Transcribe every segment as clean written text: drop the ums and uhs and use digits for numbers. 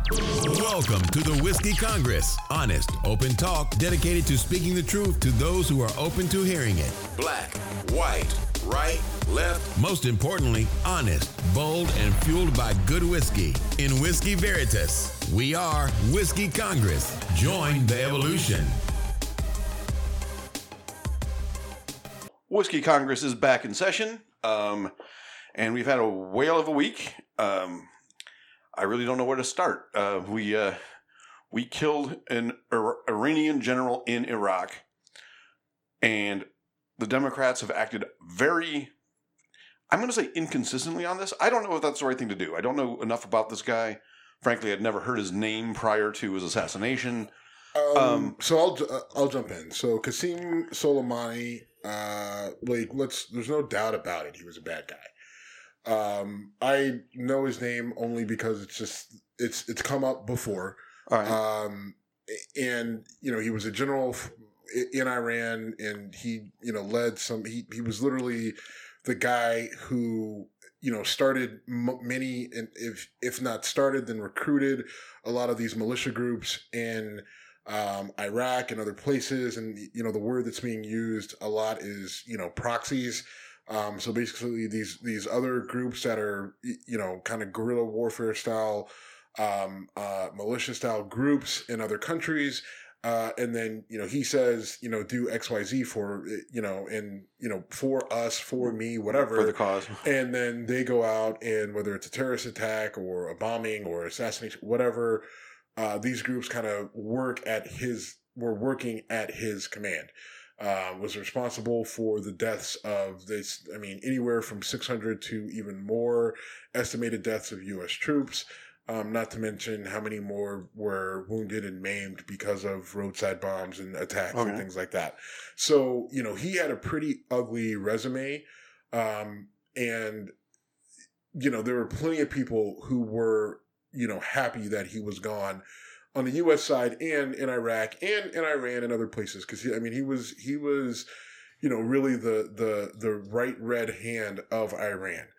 Welcome to the Whiskey Congress. Honest, open talk dedicated to speaking the truth to those who are open to hearing it. Black, white, right, left. Most importantly, honest, bold, and fueled by good whiskey. In Whiskey Veritas, we are Whiskey Congress. Join the evolution. Whiskey Congress is back in session, and we've had a whale of a week. I really don't know where to start. We killed an Iranian general in Iraq, and the Democrats have acted very, I'm going to say inconsistently on this. I don't know if that's the right thing to do. I don't know enough about this guy. Frankly, I'd never heard his name prior to his assassination. So I'll jump in. So Qasem Soleimani, there's no doubt about it. He was a bad guy. I know his name only because it's come up before. All right. And he was a general in Iran, and he led some. He was literally the guy who started many, and if not started, then recruited a lot of these militia groups in Iraq and other places. And the word that's being used a lot is proxies. So basically these other groups that are, kind of guerrilla warfare style, militia style groups in other countries. And then, he says, do XYZ for, for us, for me, whatever. For the cause. And then they go out, and whether it's a terrorist attack or a bombing or assassination, whatever, these groups kind of were working at his command. Was responsible for the deaths of anywhere from 600 to even more estimated deaths of U.S. troops. Not to mention how many more were wounded and maimed because of roadside bombs and attacks and things like that. So, he had a pretty ugly resume. And, there were plenty of people who were, happy that he was gone on the U.S. side and in Iraq and in Iran and other places. Cause he was, really the right red hand of Iran.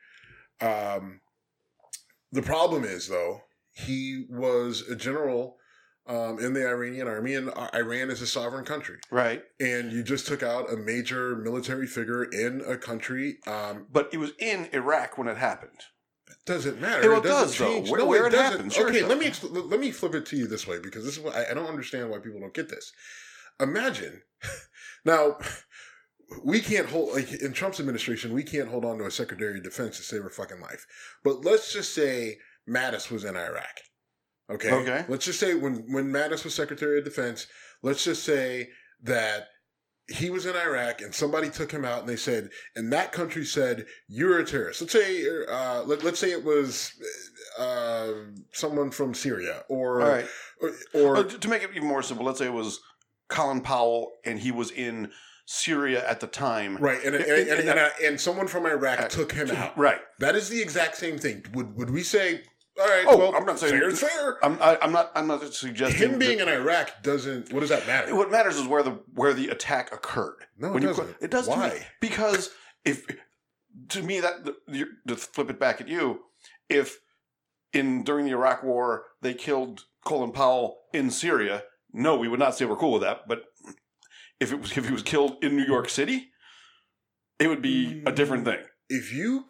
The problem is, though, he was a general in the Iranian army, and Iran is a sovereign country. Right. And you just took out a major military figure in a country. But it was in Iraq when it happened. It doesn't matter. It does, change. Though. Where it happened. Sure, okay, let me flip it to you this way, because this is what I don't understand why people don't get this. Imagine, now, we can't hold, in Trump's administration, we can't hold on to a Secretary of Defense to save our fucking life. But let's just say Mattis was in Iraq. Okay? Let's just say when Mattis was Secretary of Defense, let's just say that he was in Iraq and somebody took him out and they said, and that country said, you're a terrorist. Let's say, let's say it was someone from Syria or to make it even more simple, let's say it was Colin Powell and he was in Syria at the time. Right. And someone from Iraq took him out. Right. That is the exact same thing. Would we say, all right, I'm not saying it's fair. I'm not suggesting him being in Iraq doesn't. What does that matter? What matters is where the attack occurred. No, it doesn't. It does. Why? To me, because to me to flip it back at you, if during the Iraq War they killed Colin Powell in Syria, no, we would not say we're cool with that. But if he was killed in New York City, it would be a different thing. If you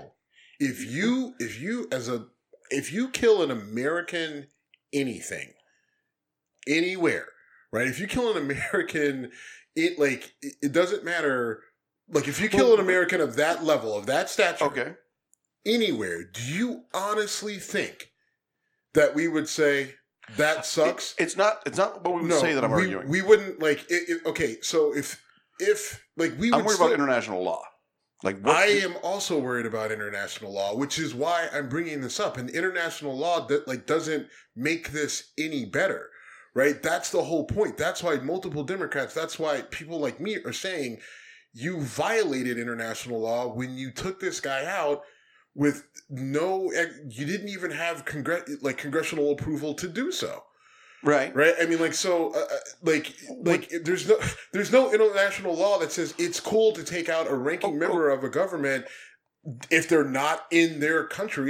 kill an American anything, anywhere, right? If you kill an American, it doesn't matter. Like, if you kill an American of that level, of that stature, anywhere, do you honestly think that we would say that sucks? It's not what we would say that I'm arguing. We wouldn't, okay, so if we would I'm worried about international law. I am also worried about international law, which is why I'm bringing this up. And international law that doesn't make this any better, right? That's the whole point. That's why multiple Democrats, that's why people like me are saying you violated international law when you took this guy out with you didn't even have congressional approval to do so. Right. I mean, there's no international law that says it's cool to take out a ranking member of a government if they're not in their country.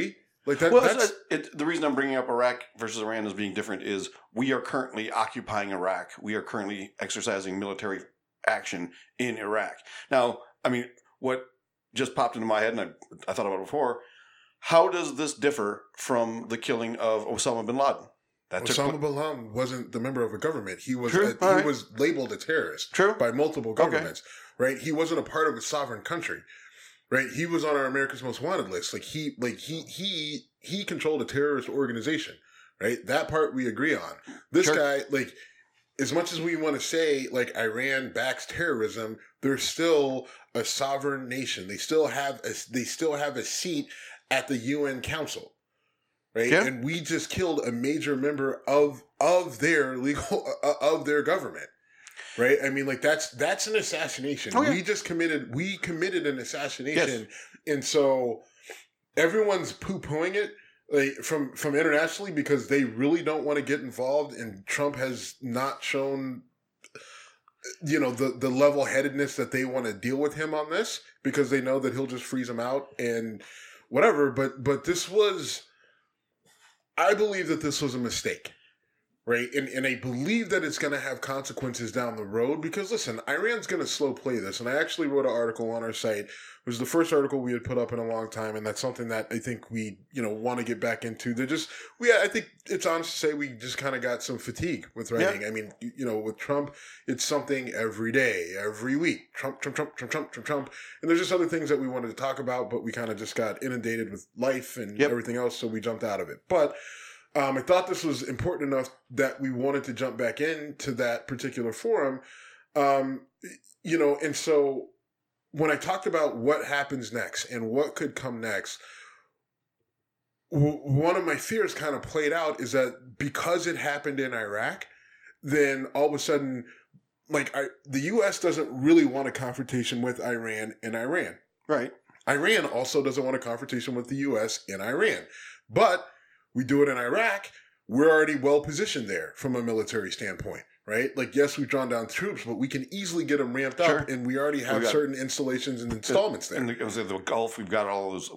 Like that. Well, That's the reason I'm bringing up Iraq versus Iran as being different is we are currently occupying Iraq. We are currently exercising military action in Iraq. Now, I mean, what just popped into my head, and I thought about it before, how does this differ from the killing of Osama bin Laden? Osama bin Laden wasn't the member of a government. He was True. he was labeled a terrorist True. by multiple governments. Right? He wasn't a part of a sovereign country. Right? He was on our America's Most Wanted list. He controlled a terrorist organization. Right? That part we agree on. This guy, like, as much as we want to say, like, Iran backs terrorism, they're still a sovereign nation. They still have a seat at the UN Council. Right? Yeah. And we just killed a major member of their of their government. Right? I mean, like, that's an assassination. Oh, yeah. We committed an assassination. Yes. And so everyone's poo-pooing it, like, from internationally, because they really don't want to get involved, and Trump has not shown, you know, the level-headedness that they want to deal with him on this, because they know that he'll just freeze them out and whatever. But this was, I believe that this was a mistake. Right? And I believe that it's going to have consequences down the road, because, listen, Iran's going to slow play this. And I actually wrote an article on our site. It was the first article we had put up in a long time. And that's something that I think we, you know, want to get back into. I think it's honest to say we just kind of got some fatigue with writing. Yeah. I mean, you know, with Trump, it's something every day, every week. Trump. And there's just other things that we wanted to talk about, but we kind of just got inundated with life and everything else. So we jumped out of it. But I thought this was important enough that we wanted to jump back into that particular forum. You know, and so when I talked about what happens next and what could come next, one of my fears kind of played out is that because it happened in Iraq, then all of a sudden, like, the U.S. doesn't really want a confrontation with Iran in Iran. Right. Iran also doesn't want a confrontation with the U.S. in Iran. But we do it in Iraq, we're already well positioned there from a military standpoint, right? Like, yes, we've drawn down troops, but we can easily get them ramped up, and we already have certain installations and installments there. In the Gulf, we've got all those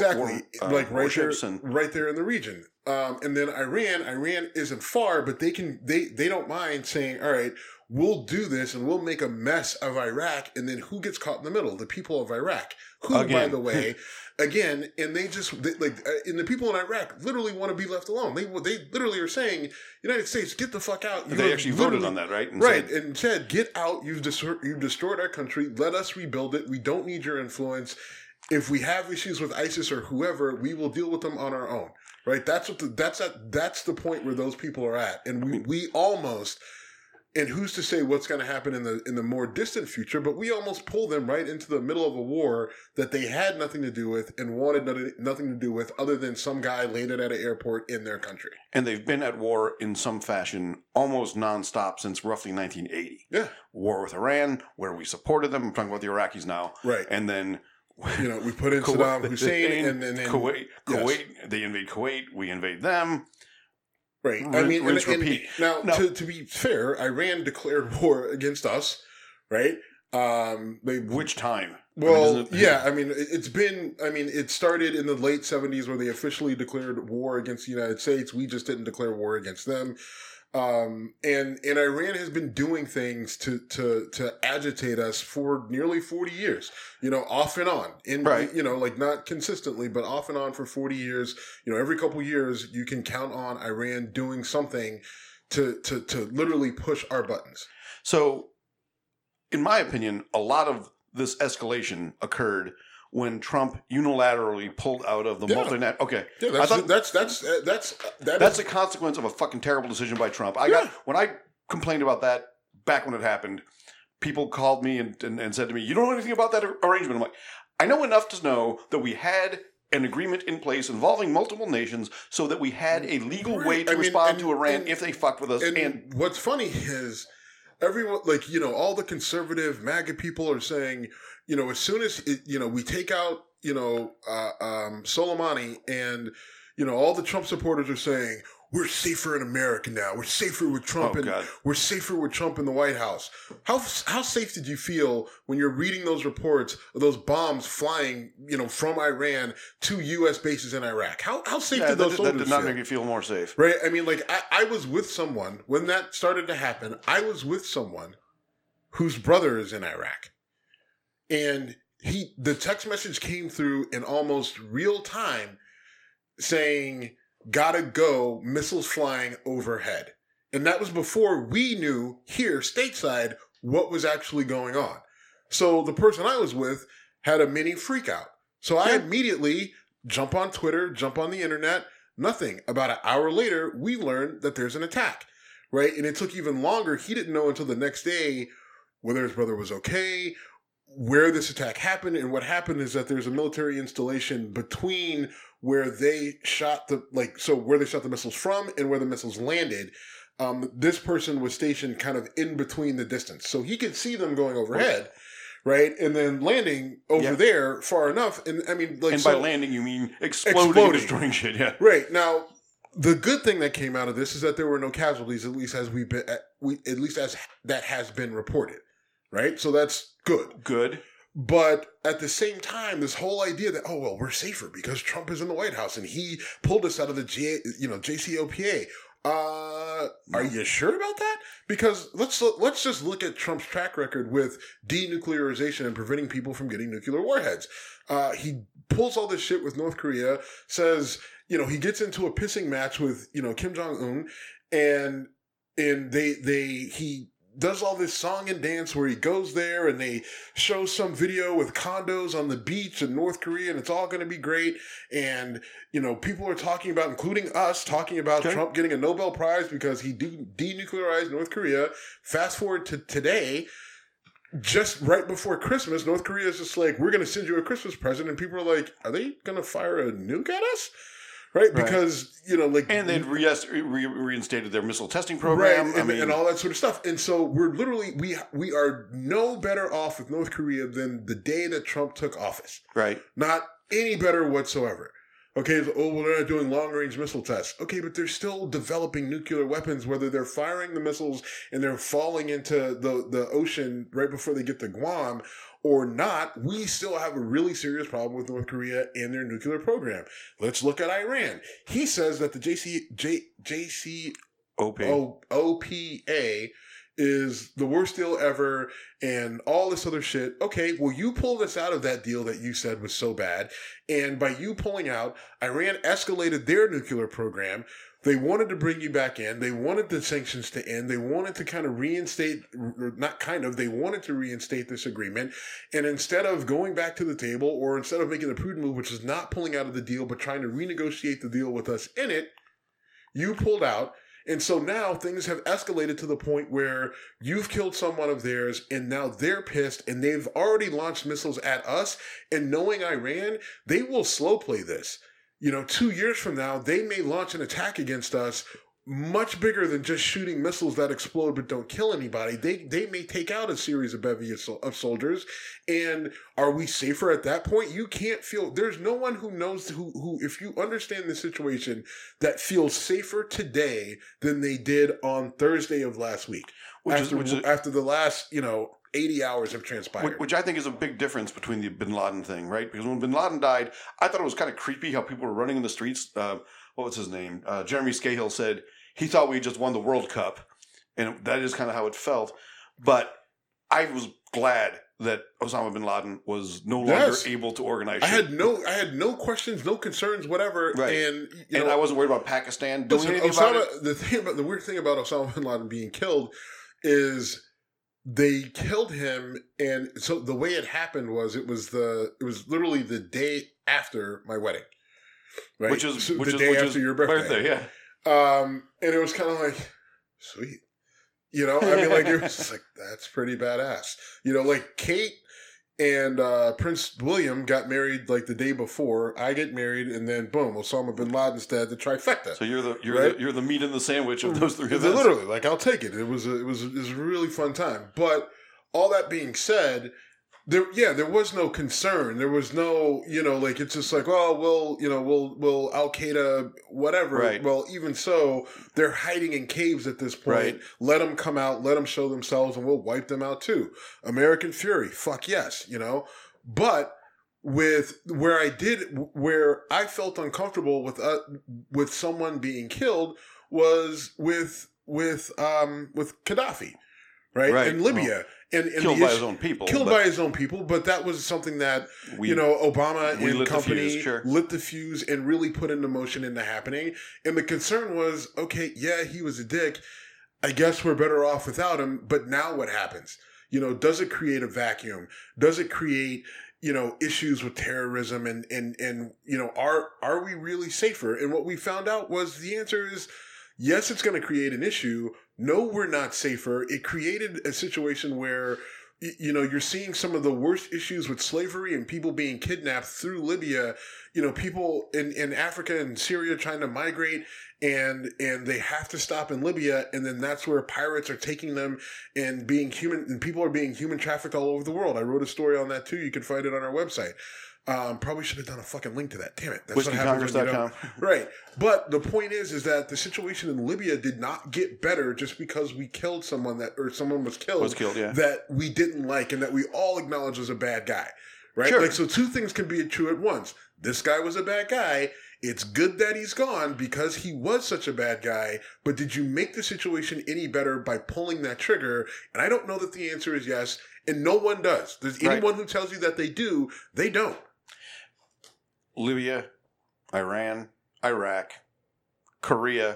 like right there in the region. And then Iran isn't far, but they don't mind saying, all right, we'll do this and we'll make a mess of Iraq, and then who gets caught in the middle? The people of Iraq, who, by the way, again, and and the people in Iraq literally want to be left alone. They literally are saying, United States, get the fuck out. They actually voted on that, right? And said, get out. You've destroyed our country. Let us rebuild it. We don't need your influence. If we have issues with ISIS or whoever, we will deal with them on our own. Right? That's the point where those people are at, and we almost. And who's to say what's going to happen in the more distant future? But we almost pulled them right into the middle of a war that they had nothing to do with and wanted nothing to do with, other than some guy landed at an airport in their country. And they've been at war in some fashion almost nonstop since roughly 1980. Yeah, war with Iran, where we supported them. I'm talking about the Iraqis now, right? And then, you know, we put in Saddam Hussein, and then Kuwait. They invade Kuwait. We invade them. Right. I mean, to be fair, Iran declared war against us, right? Which time? Well, yeah. I mean, it started in the late 70s where they officially declared war against the United States. We just didn't declare war against them. And Iran has been doing things to agitate us for nearly 40 years, you know, off and on, you know, like not consistently, but off and on for 40 years. You know, every couple of years you can count on Iran doing something to literally push our buttons. So in my opinion, a lot of this escalation occurred when Trump unilaterally pulled out of the multinational. Okay, that's a consequence of a fucking terrible decision by Trump. When I complained about that back when it happened, people called me and said to me, "You don't know anything about that arrangement." I'm like, I know enough to know that we had an agreement in place involving multiple nations, so that we had a legal way to respond to Iran if they fucked with us. And what's funny is everyone, like, you know, all the conservative MAGA people are saying, you know, as soon as we take out, Soleimani, and all the Trump supporters are saying, we're safer in America now. We're safer with Trump, we're safer with Trump in the White House. How safe did you feel when you're reading those reports of those bombs flying, from Iran to U.S. bases in Iraq? How safe did those soldiers feel? That did not make you feel more safe, right? I mean, I was with someone when that started to happen. I was with someone whose brother is in Iraq, and the text message came through in almost real time, saying, "Gotta go, missiles flying overhead." And that was before we knew here stateside what was actually going on. So the person I was with had a mini freak out. So I immediately jump on Twitter, jump on the internet, nothing. About an hour later, we learned that there's an attack, right? And it took even longer. He didn't know until the next day whether his brother was okay, where this attack happened. And what happened is that there's a military installation between where they shot where they shot the missiles from and where the missiles landed. This person was stationed kind of in between the distance. So he could see them going overhead, right? And then landing over there far enough. And I mean, by landing, you mean exploding, destroying shit, yeah. Right. Now, the good thing that came out of this is that there were no casualties, at least as that has been reported, right? So that's good. Good. But at the same time, this whole idea that, we're safer because Trump is in the White House and he pulled us out of the JCPOA. Are you sure about that? Because let's just look at Trump's track record with denuclearization and preventing people from getting nuclear warheads. He pulls all this shit with North Korea, says, he gets into a pissing match with, Kim Jong-un, and he does all this song and dance where he goes there and they show some video with condos on the beach in North Korea and it's all going to be great. And, people are talking about, including us, talking about Trump getting a Nobel Prize because he denuclearized North Korea. Fast forward to today, just right before Christmas, North Korea is just like, we're going to send you a Christmas present. And people are like, are they going to fire a nuke at us? Right? Because, and they'd reinstated their missile testing program. Right, and all that sort of stuff. And so we're literally, we are no better off with North Korea than the day that Trump took office. Right. Not any better whatsoever. Okay, so, they're not doing long-range missile tests. Okay, but they're still developing nuclear weapons, whether they're firing the missiles and they're falling into the ocean right before they get to Guam or not. We still have a really serious problem with North Korea and their nuclear program. Let's look at Iran. He says that the JCPOA is the worst deal ever and all this other shit. Okay, well, you pulled us out of that deal that you said was so bad. And by you pulling out, Iran escalated their nuclear program. They wanted to bring you back in. They wanted the sanctions to end. They wanted to kind of they wanted to reinstate this agreement. And instead of going back to the table or instead of making a prudent move, which is not pulling out of the deal, but trying to renegotiate the deal with us in it, you pulled out. And so now things have escalated to the point where you've killed someone of theirs and now they're pissed and they've already launched missiles at us. And knowing Iran, they will slow play this. 2 years from now, they may launch an attack against us much bigger than just shooting missiles that explode but don't kill anybody. They may take out a series of bevy of soldiers. And are we safer at that point? You can't feel, there's no one who knows who, if you understand the situation, that feels safer today than they did on Thursday of last week. After the last, 80 hours have transpired. Which I think is a big difference between the bin Laden thing, right? Because when bin Laden died, I thought it was kind of creepy how people were running in the streets. What was his name? Jeremy Scahill said he thought we just won the World Cup. And that is kind of how it felt. But I was glad that Osama bin Laden was no longer able to organize shit. I had no questions, no concerns, whatever. Right. And I wasn't worried about Pakistan doing anything about it. The weird thing about Osama bin Laden being killed is they killed him, and so the way it happened was it was literally the day after my wedding, right? Which is the day after your birthday, yeah. And it was kind of like, sweet, it was just like, that's pretty badass, like Kate and Prince William got married like the day before. I get married, and then boom, Osama bin Laden's dead, the trifecta. So you're the meat in the sandwich of those three events. Literally, I'll take it. It was a really fun time. But all that being said, There was no concern. There was no, like, it's just like, oh, we'll Al Qaeda, whatever. Right. Well, even so, they're hiding in caves at this point. Right. Let them come out, let them show themselves, and we'll wipe them out too. American Fury, fuck yes, But where I felt uncomfortable with someone being killed was with Gaddafi. Right? In Libya. And killed by his own people. By his own people, but that was something that, Obama and company lit the fuse and really put into motion into happening. And the concern was, okay, yeah, he was a dick. I guess we're better off without him. But now what happens? Does it create a vacuum? Does it create, issues with terrorism? And are we really safer? And what we found out was the answer is, yes, it's going to create an issue. No, we're not safer. It created a situation where, you're seeing some of the worst issues with slavery and people being kidnapped through Libya. People in Africa and Syria trying to migrate and they have to stop in Libya. And then that's where pirates are taking them and people are being human trafficked all over the world. I wrote a story on that too. You can find it on our website. Probably should have done a fucking link to that. Damn it. That's WhiskeyCongress.com. Right. But the point is that the situation in Libya did not get better just because we killed someone someone was killed, yeah. that we didn't like and that we all acknowledge was a bad guy. Right? Sure. Like, so two things can be true at once. This guy was a bad guy. It's good that he's gone because he was such a bad guy. But did you make the situation any better by pulling that trigger? And I don't know that the answer is yes. And no one does. There's anyone who tells you that they do, they don't. Libya, Iran, Iraq, Korea,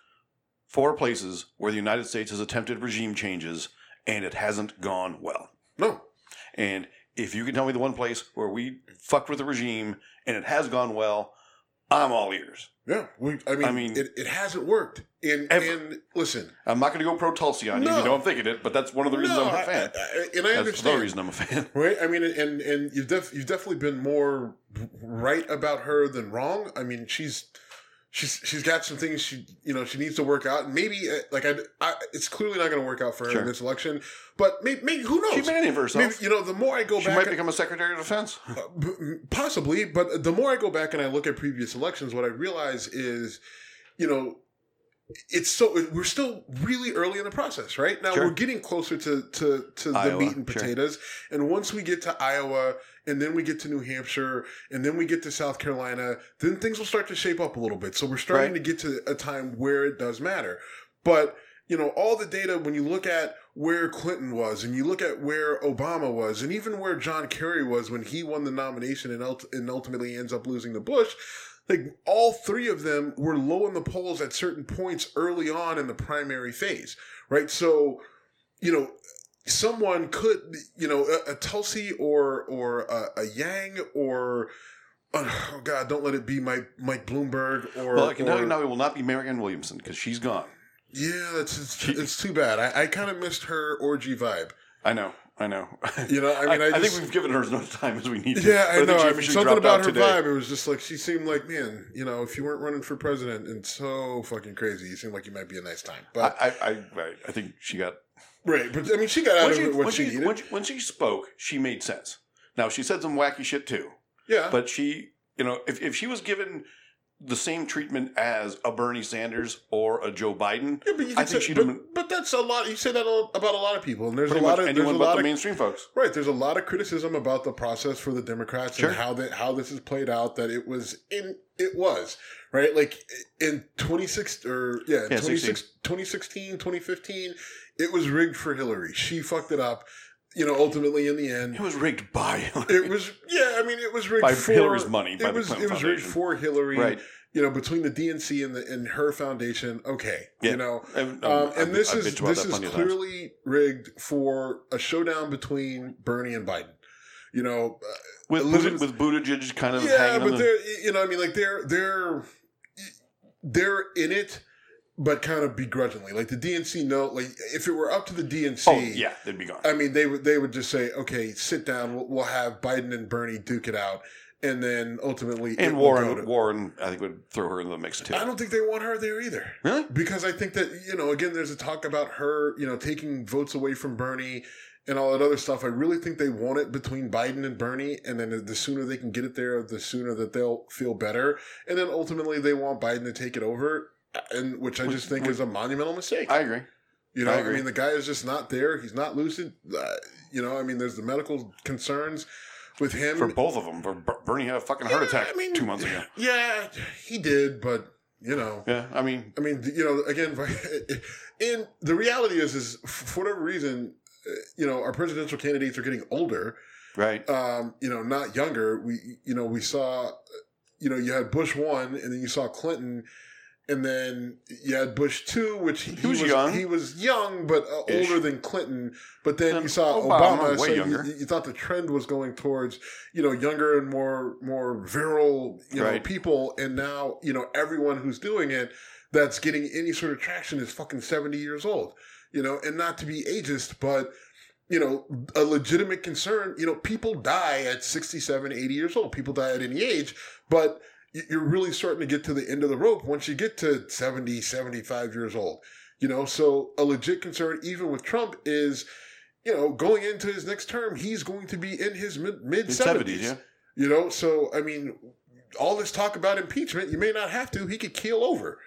4 places where the United States has attempted regime changes and it hasn't gone well. No. And if you can tell me the one place where we fucked with the regime and it has gone well, I'm all ears. Yeah. It hasn't worked. And listen. I'm not going to go pro Tulsi on you. You know I'm thinking it, but that's one of the reasons I'm a fan. And I understand. That's the reason I'm a fan. Right? I mean, and you've definitely been more right about her than wrong. I mean, she's got some things she needs to work out, and maybe it's clearly not going to work out for her in this election. But maybe who knows? She may name herself. Maybe, the more I go back, she might become a Secretary of Defense. Possibly, but the more I go back and I look at previous elections, what I realize is, we're still really early in the process, right? Now we're getting closer to the meat and potatoes. And once we get to Iowa and then we get to New Hampshire and then we get to South Carolina, then things will start to shape up a little bit. So we're starting to get to a time where it does matter. But, all the data, when you look at where Clinton was and you look at where Obama was and even where John Kerry was when he won the nomination and ultimately ends up losing to Bush, like, all 3 of them were low in the polls at certain points early on in the primary phase, right? So, someone could, a Tulsi or a Yang or, oh God, don't let it be Mike Bloomberg or... Well, I can tell you now it will not be Marianne Williamson because she's gone. Yeah, it's too bad. I kind of missed her orgy vibe. I know. I think we've given her as much time as we need to. Yeah, I know. Something about her vibe, it was just like, she seemed like, man, if you weren't running for president and so fucking crazy, you seemed like you might be a nice time. But I think she got... Right, but I mean, she got out of it what she needed. When she spoke, she made sense. Now, she said some wacky shit too. Yeah. But she, if she was given the same treatment as a Bernie Sanders or a Joe Biden, I think she'd have been... But that's a lot. You say that about a lot of people, and there's a lot of the mainstream folks. Right. There's a lot of criticism about the process for the Democrats and how this has played out. That it was right. Like in 2016, 2015, it was rigged for Hillary. She fucked it up. Ultimately, in the end, it was rigged by Hillary. It was, it was rigged by for Hillary's money. It was rigged for Hillary, right? Between the DNC and her foundation. Okay, yeah. And this is clearly rigged for a showdown between Bernie and Biden. With Buttigieg kind of hanging on they're in it. But kind of begrudgingly, like the DNC if it were up to the DNC, they'd be gone. I mean, they would just say, okay, sit down. We'll have Biden and Bernie duke it out, and then ultimately, and Warren, I think would throw her in the mix too. I don't think they want her there either. Really? Because I think that again, there's a talk about her, taking votes away from Bernie, and all that other stuff. I really think they want it between Biden and Bernie, and then the sooner they can get it there, the sooner that they'll feel better. And then ultimately they want Biden to take it over, and which I just think is a monumental mistake. I agree. You know, I mean, the guy is just not there. He's not lucid. You know, I mean, there's the medical concerns with him. For both of them. For Bernie had a fucking heart attack 2 months ago. Yeah, he did, but, you know. Yeah, I mean, you know, again, and the reality is for whatever reason, you know, our presidential candidates are getting older. Right. You know, not younger. We saw, you know, you had Bush 1, and then you saw Clinton. And then you had Bush 2, which he was young. He was young, but older than Clinton. But then you saw Obama. Way so younger. You thought the trend was going towards, you know, younger and more virile, you know, people. And now, you know, everyone who's doing it that's getting any sort of traction is fucking 70 years old. You know, and not to be ageist, but, you know, a legitimate concern. You know, people die at 67, 80 years old. People die at any age, but you're really starting to get to the end of the rope once you get to 70, 75 years old. You know, so a legit concern, even with Trump, is, you know, going into his next term, he's going to be in his mid-70s. Yeah. You know, so, I mean, all this talk about impeachment, you may not have to. He could keel over.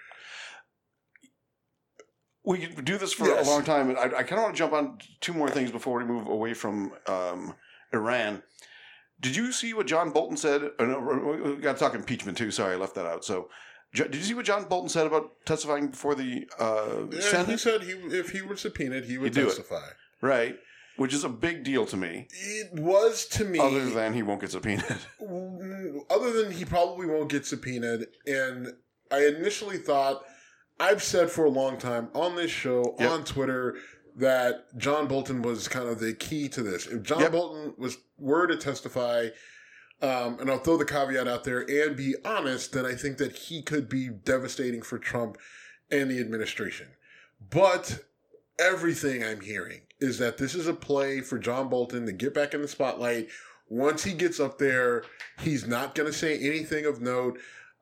We could do this for a long time. And I kind of want to jump on 2 more things before we move away from Iran. Did you see what John Bolton said? We got to talk impeachment too. Sorry, I left that out. So, did you see what John Bolton said about testifying before the Senate? He said if he were subpoenaed, he would testify. Right, which is a big deal to me. It was to me. Other than he won't get subpoenaed. Other than he probably won't get subpoenaed. And I initially thought, I've said for a long time on this show, on Twitter, that John Bolton was kind of the key to this. If John Bolton were to testify, and I'll throw the caveat out there and be honest, then I think that he could be devastating for Trump and the administration. But everything I'm hearing is that this is a play for John Bolton to get back in the spotlight. Once he gets up there, he's not going to say anything of note,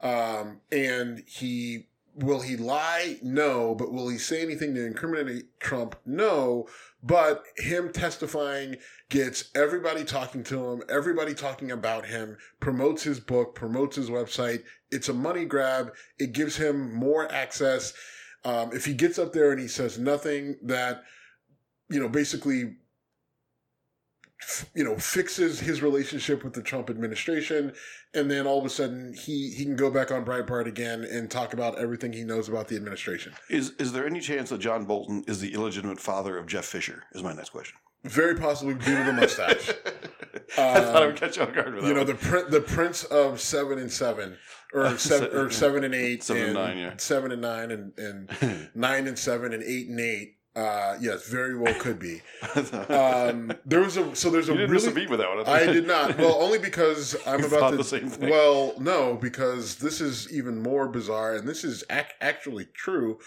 and will he lie? No. But will he say anything to incriminate Trump? No. But him testifying gets everybody talking to him, everybody talking about him, promotes his book, promotes his website. It's a money grab. It gives him more access. If he gets up there and he says nothing that, you know, basically, you know, fixes his relationship with the Trump administration, and then all of a sudden he can go back on Breitbart again and talk about everything he knows about the administration. Is there any chance that John Bolton is the illegitimate father of Jeff Fisher? Is my next question. Very possibly due to the mustache. I thought I would catch you off guard with that. You know, the prince of 7 and 7, or 7 and 8, 7 and 9, 7 and 9, and 9 and 7, and 8 and 8. Yes, very well could be. There's a you didn't miss a beat with that one. I did not. Well, only because I'm about to. The same thing. Well, no, because this is even more bizarre, and this is actually true.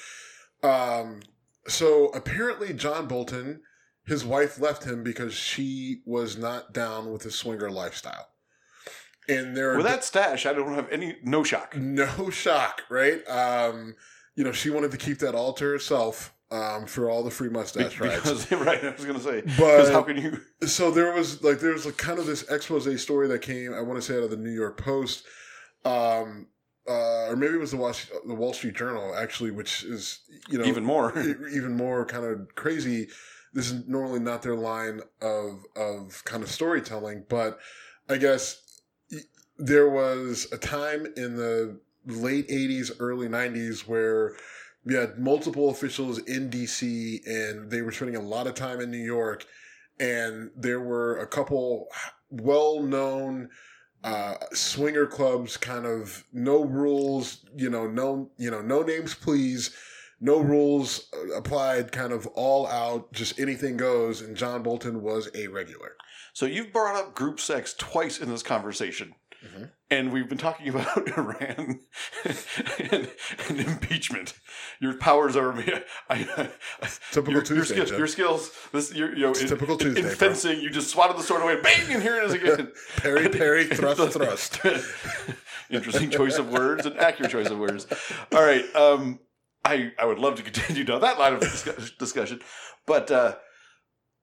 So apparently, John Bolton, his wife left him because she was not down with his swinger lifestyle. And with that stash, I don't have no shock. No shock, right? You know, she wanted to keep that all to herself. For all the free mustache rides. Right, I was going to say. But how can you? So there was kind of this expose story that came, I want to say, out of the New York Post, or maybe it was the Wall Street Journal, actually, which is, you know, even more kind of crazy. This is normally not their line of kind of storytelling, but I guess there was a time in the late 80s, early 90s where we had multiple officials in D.C. and they were spending a lot of time in New York, and there were a couple well-known swinger clubs, kind of no rules, no names please, no rules applied, kind of all out, just anything goes, and John Bolton was a regular. So you've brought up group sex twice in this conversation. Mm-hmm. And we've been talking about Iran and impeachment. Your powers over me. Typical Tuesday. Your skills. Typical Tuesday. In fencing, bro. You just swatted the sword away, and bang, and here it is again. Parry, thrust. Interesting choice of words, an accurate choice of words. All right. I would love to continue down that line of discussion, but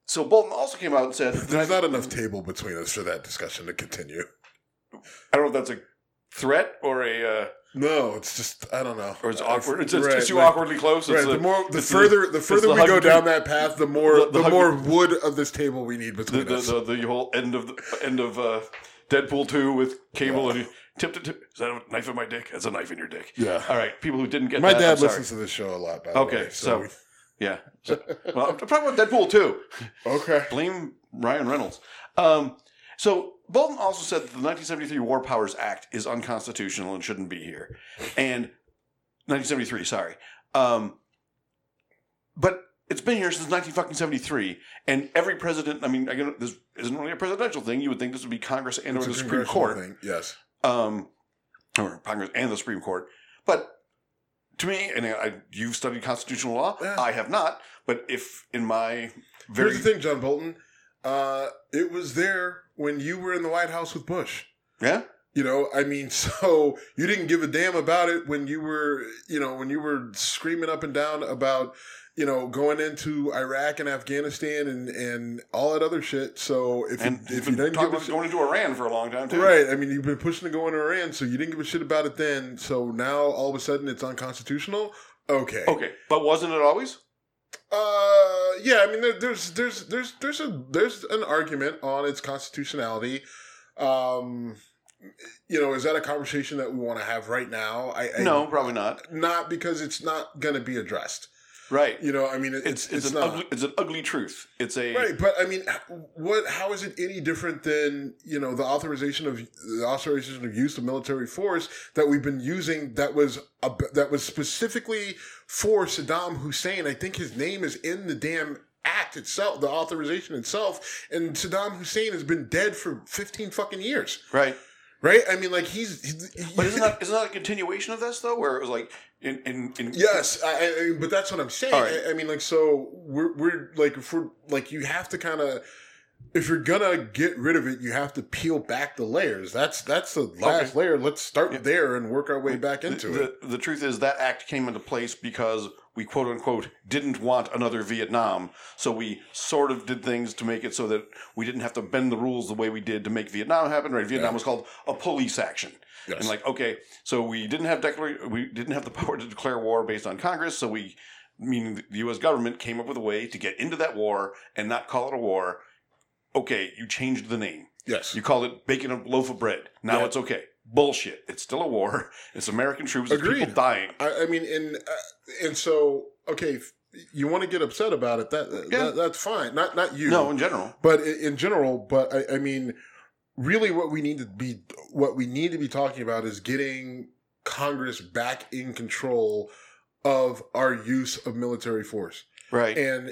So Bolton also came out and said... There's not enough table between us for that discussion to continue. I don't know if that's a threat or a... No, it's just, I don't know. Or it's awkward. It's right, too awkwardly close. Right. The further we go down that path, the more wood of this table we need between us. The whole end of Deadpool 2 with Cable and he tipped it. Is that a knife in my dick? That's a knife in your dick. Yeah. All right. People who didn't get my that. My dad listens to this show a lot, by the way. Okay. So yeah. Well, I'm talking about Deadpool 2. Okay. Blame Ryan Reynolds. So Bolton also said that the 1973 War Powers Act is unconstitutional and shouldn't be here. And 1973, sorry. But it's been here since 1973, and every president, I mean, again, this isn't really a presidential thing. You would think this would be Congress and or the Supreme Court. Thing. Yes. Or Congress and the Supreme Court. But to me, and you've studied constitutional law. Yeah. I have not. But if in my very... Here's the thing, John Bolton. It was there when you were in the White House with Bush. Yeah. You know, I mean, so you didn't give a damn about it when you were screaming up and down about, going into Iraq and Afghanistan and all that other shit. So if you didn't give a shit, going into Iran for a long time too. Right. I mean, you've been pushing to go into Iran, so you didn't give a shit about it then. So now all of a sudden it's unconstitutional. Okay. Okay. But wasn't it always? Yeah, I mean, there's an argument on its constitutionality. Is that a conversation that we want to have right now? No, probably not. Not because it's not going to be addressed. Right. I mean, it's an ugly truth. It's a right. But I mean, how is it any different than the authorization of use of military force that we've been using that was specifically for Saddam Hussein? I think his name is in the damn act itself, the authorization itself, and Saddam Hussein has been dead for 15 fucking years. Right. Right. I mean, like but isn't that a continuation of this though, where it was like in yes, but that's what I'm saying. Right. I mean, like, so we're like, if we're like, you have to kind of, if you're gonna get rid of it, you have to peel back the layers. That's the last layer. Let's start there and work our way back into it. The truth is that act came into place because we quote unquote didn't want another Vietnam, so we sort of did things to make it so that we didn't have to bend the rules the way we did to make Vietnam happen. Right? Vietnam was called a police action. Yes. And like, okay, so we didn't have the power to declare war based on Congress, so meaning the U.S. government came up with a way to get into that war and not call it a war. Okay, you changed the name. Yes. You called it baking a loaf of bread. Now it's okay. Bullshit. It's still a war. It's American troops. It's people dying. I mean, and so, okay, you want to get upset about it, that's fine. Not you. No, in general. But in general, I mean, really what we need to be talking about is getting Congress back in control of our use of military force. Right. And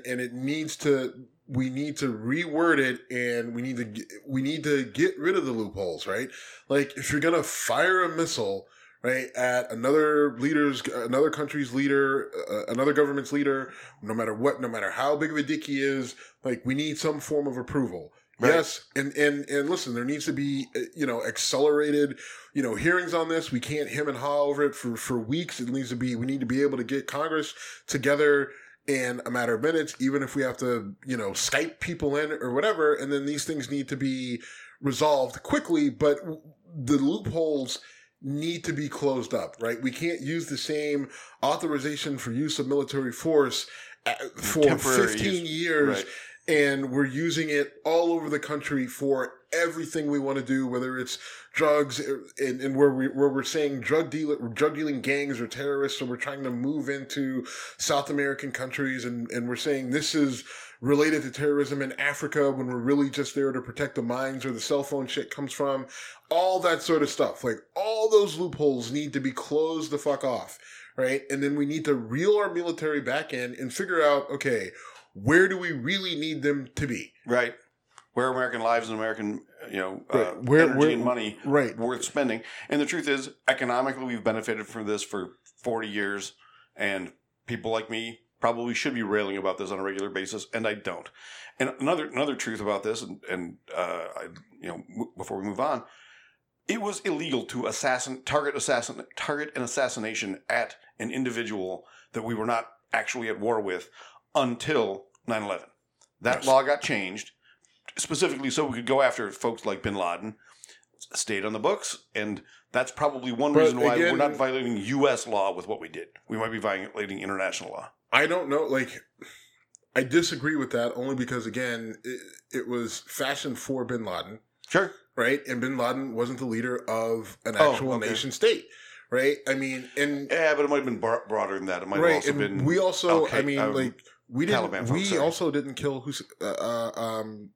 we need to reword it, and we need to get rid of the loopholes, right? Like, if you're gonna fire a missile, right, at another country's leader, another government's leader, no matter how big of a dick he is, like, we need some form of approval. Right. Yes, and listen, there needs to be accelerated hearings on this. We can't hem and haw over it for weeks. We need to be able to get Congress together in a matter of minutes, even if we have to, Skype people in or whatever. And then these things need to be resolved quickly, but the loopholes need to be closed up, right? We can't use the same authorization for use of military force for 15 years. Right. And we're using it all over the country for everything we want to do, whether it's drugs and where we're saying drug dealing gangs or terrorists. So we're trying to move into South American countries and we're saying this is related to terrorism in Africa when we're really just there to protect the mines where the cell phone shit comes from. All that sort of stuff. Like, all those loopholes need to be closed the fuck off, right? And then we need to reel our military back in and figure out, okay, where do we really need them to be? Right. Where American lives and American, energy and money worth spending. And the truth is, economically, we've benefited from this for 40 years. And people like me probably should be railing about this on a regular basis, and I don't. And another truth about this, before we move on, it was illegal to target an assassination at an individual that we were not actually at war with until 9/11. That law got changed specifically so we could go after folks like bin Laden. Stayed on the books, and that's probably one reason why we're not violating U.S. law with what we did. We might be violating international law. I don't know. Like, I disagree with that only because, again, it was fashioned for bin Laden. Sure. Right? And bin Laden wasn't the leader of an actual nation state. Right? I mean, and... Yeah, but it might have been broader than that. It might have also been... We also, I mean, like, we didn't... Taliban we folks, also didn't kill Saddam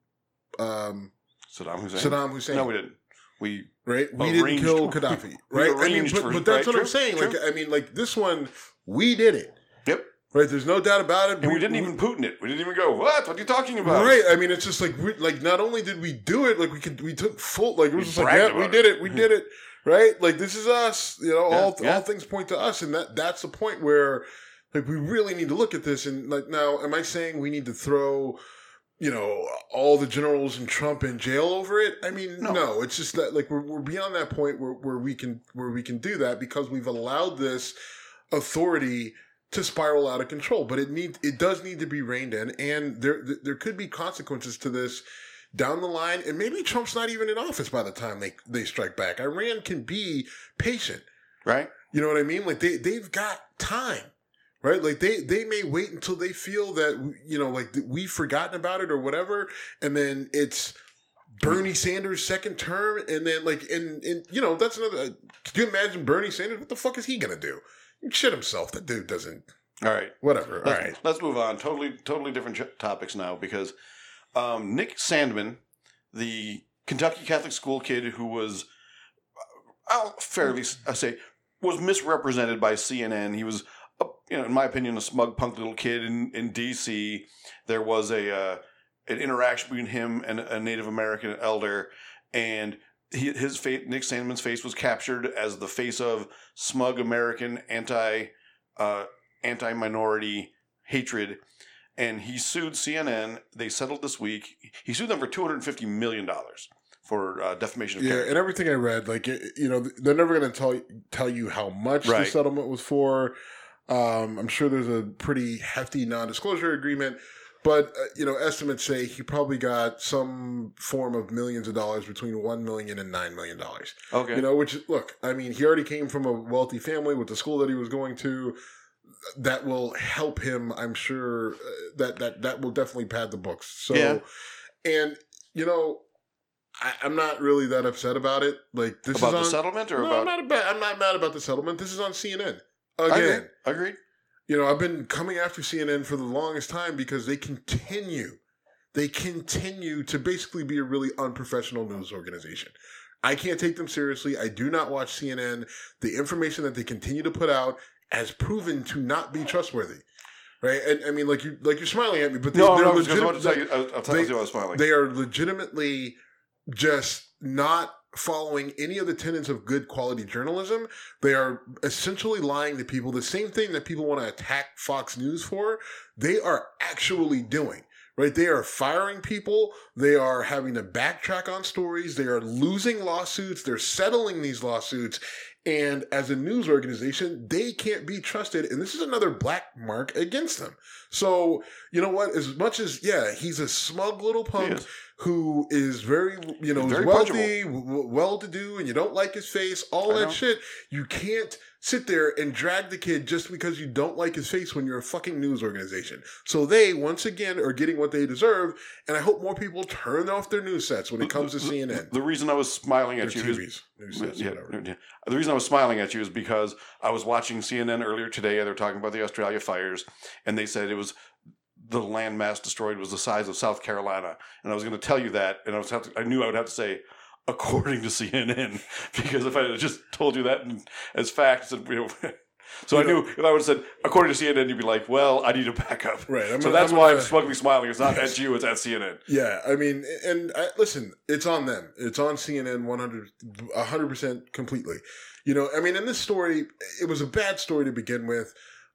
Hussein. Saddam Hussein. No, we didn't. We didn't kill Gaddafi. Right? I mean, but that's what I'm saying. True. Like, I mean, like, this one, we did it. Yep. Right? There's no doubt about it. And we didn't even Putin it. We didn't even go, what? What are you talking about? Right. I mean, it's just like, not only did we do it, like, we took full, like, it was just like, yeah, we did it. We did it. Right? Like, this is us. You know, all things point to us. And that's the point where, like, we really need to look at this. And, like, now, am I saying we need to throw, you know, all the generals and Trump in jail over it? I mean, no. It's just that, like, we're beyond that point where we can do that because we've allowed this authority to spiral out of control. But it does need to be reined in, and there could be consequences to this down the line. And maybe Trump's not even in office by the time they strike back. Iran can be patient, right? You know what I mean? Like they've got time. Right? Like they may wait until they feel that, you know, like we've forgotten about it or whatever. And then it's Bernie Sanders' second term. And then like, and you know, that's another, could you imagine Bernie Sanders? What the fuck is he going to do? He'd shit himself. That dude doesn't. All right. Whatever. All right. Let's move on. Totally different topics now because Nick Sandmann, the Kentucky Catholic school kid who was, I'll fairly say, was misrepresented by CNN. He was, you know, in my opinion, a smug punk little kid in D.C. There was an interaction between him and a Native American elder, and Nick Sandmann's face was captured as the face of smug American anti-minority hatred, and he sued CNN. They settled this week. He sued them for $250 million for defamation of character. Yeah, and everything I read, like, you know, they're never going to tell you how much the settlement was for. I'm sure there's a pretty hefty non-disclosure agreement, but, you know, estimates say he probably got some form of millions of dollars between $1 million and $9 million. Okay. You know, which, look, I mean, he already came from a wealthy family with the school that he was going to. That will help him, I'm sure, that will definitely pad the books. So, yeah. And, you know, I'm not really that upset about it. Like, this about is on the settlement, or no, about? I'm not mad about the settlement. This is on CNN. Again, Agreed. You know, I've been coming after CNN for the longest time because they continue to basically be a really unprofessional news organization. I can't take them seriously. I do not watch CNN. The information that they continue to put out has proven to not be trustworthy. Right? And I mean, like you're smiling at me, but I'll tell you why I was smiling. They are legitimately just not following any of the tenets of good quality journalism. They are essentially lying to people. The same thing that people want to attack Fox News for, they are actually doing. Right? They are firing people. They are having to backtrack on stories. They are losing lawsuits. They're settling these lawsuits. And as a news organization, they can't be trusted. And this is another black mark against them. So, you know what? As much as, yeah, he's a smug little punk who is very, you know, very wealthy, well-to-do, and you don't like his face, all that shit. You can't sit there and drag the kid just because you don't like his face when you're a fucking news organization. So they, once again, are getting what they deserve, and I hope more people turn off their news sets when it comes to CNN. The reason I was smiling at you is... The reason I was smiling at you is because I was watching CNN earlier today, and they were talking about the Australia fires, and they said it was... the landmass destroyed was the size of South Carolina. And I was going to tell you that, and I knew I would have to say, according to CNN, because if I had just told you that as facts, you know, so I knew if I would have said, according to CNN, you'd be like, well, I need to back up. Right. So that's why I'm smugly smiling. It's not at you, it's at CNN. Yeah, I mean, and listen, it's on them. It's on CNN 100% completely. You know, I mean, in this story, it was a bad story to begin with.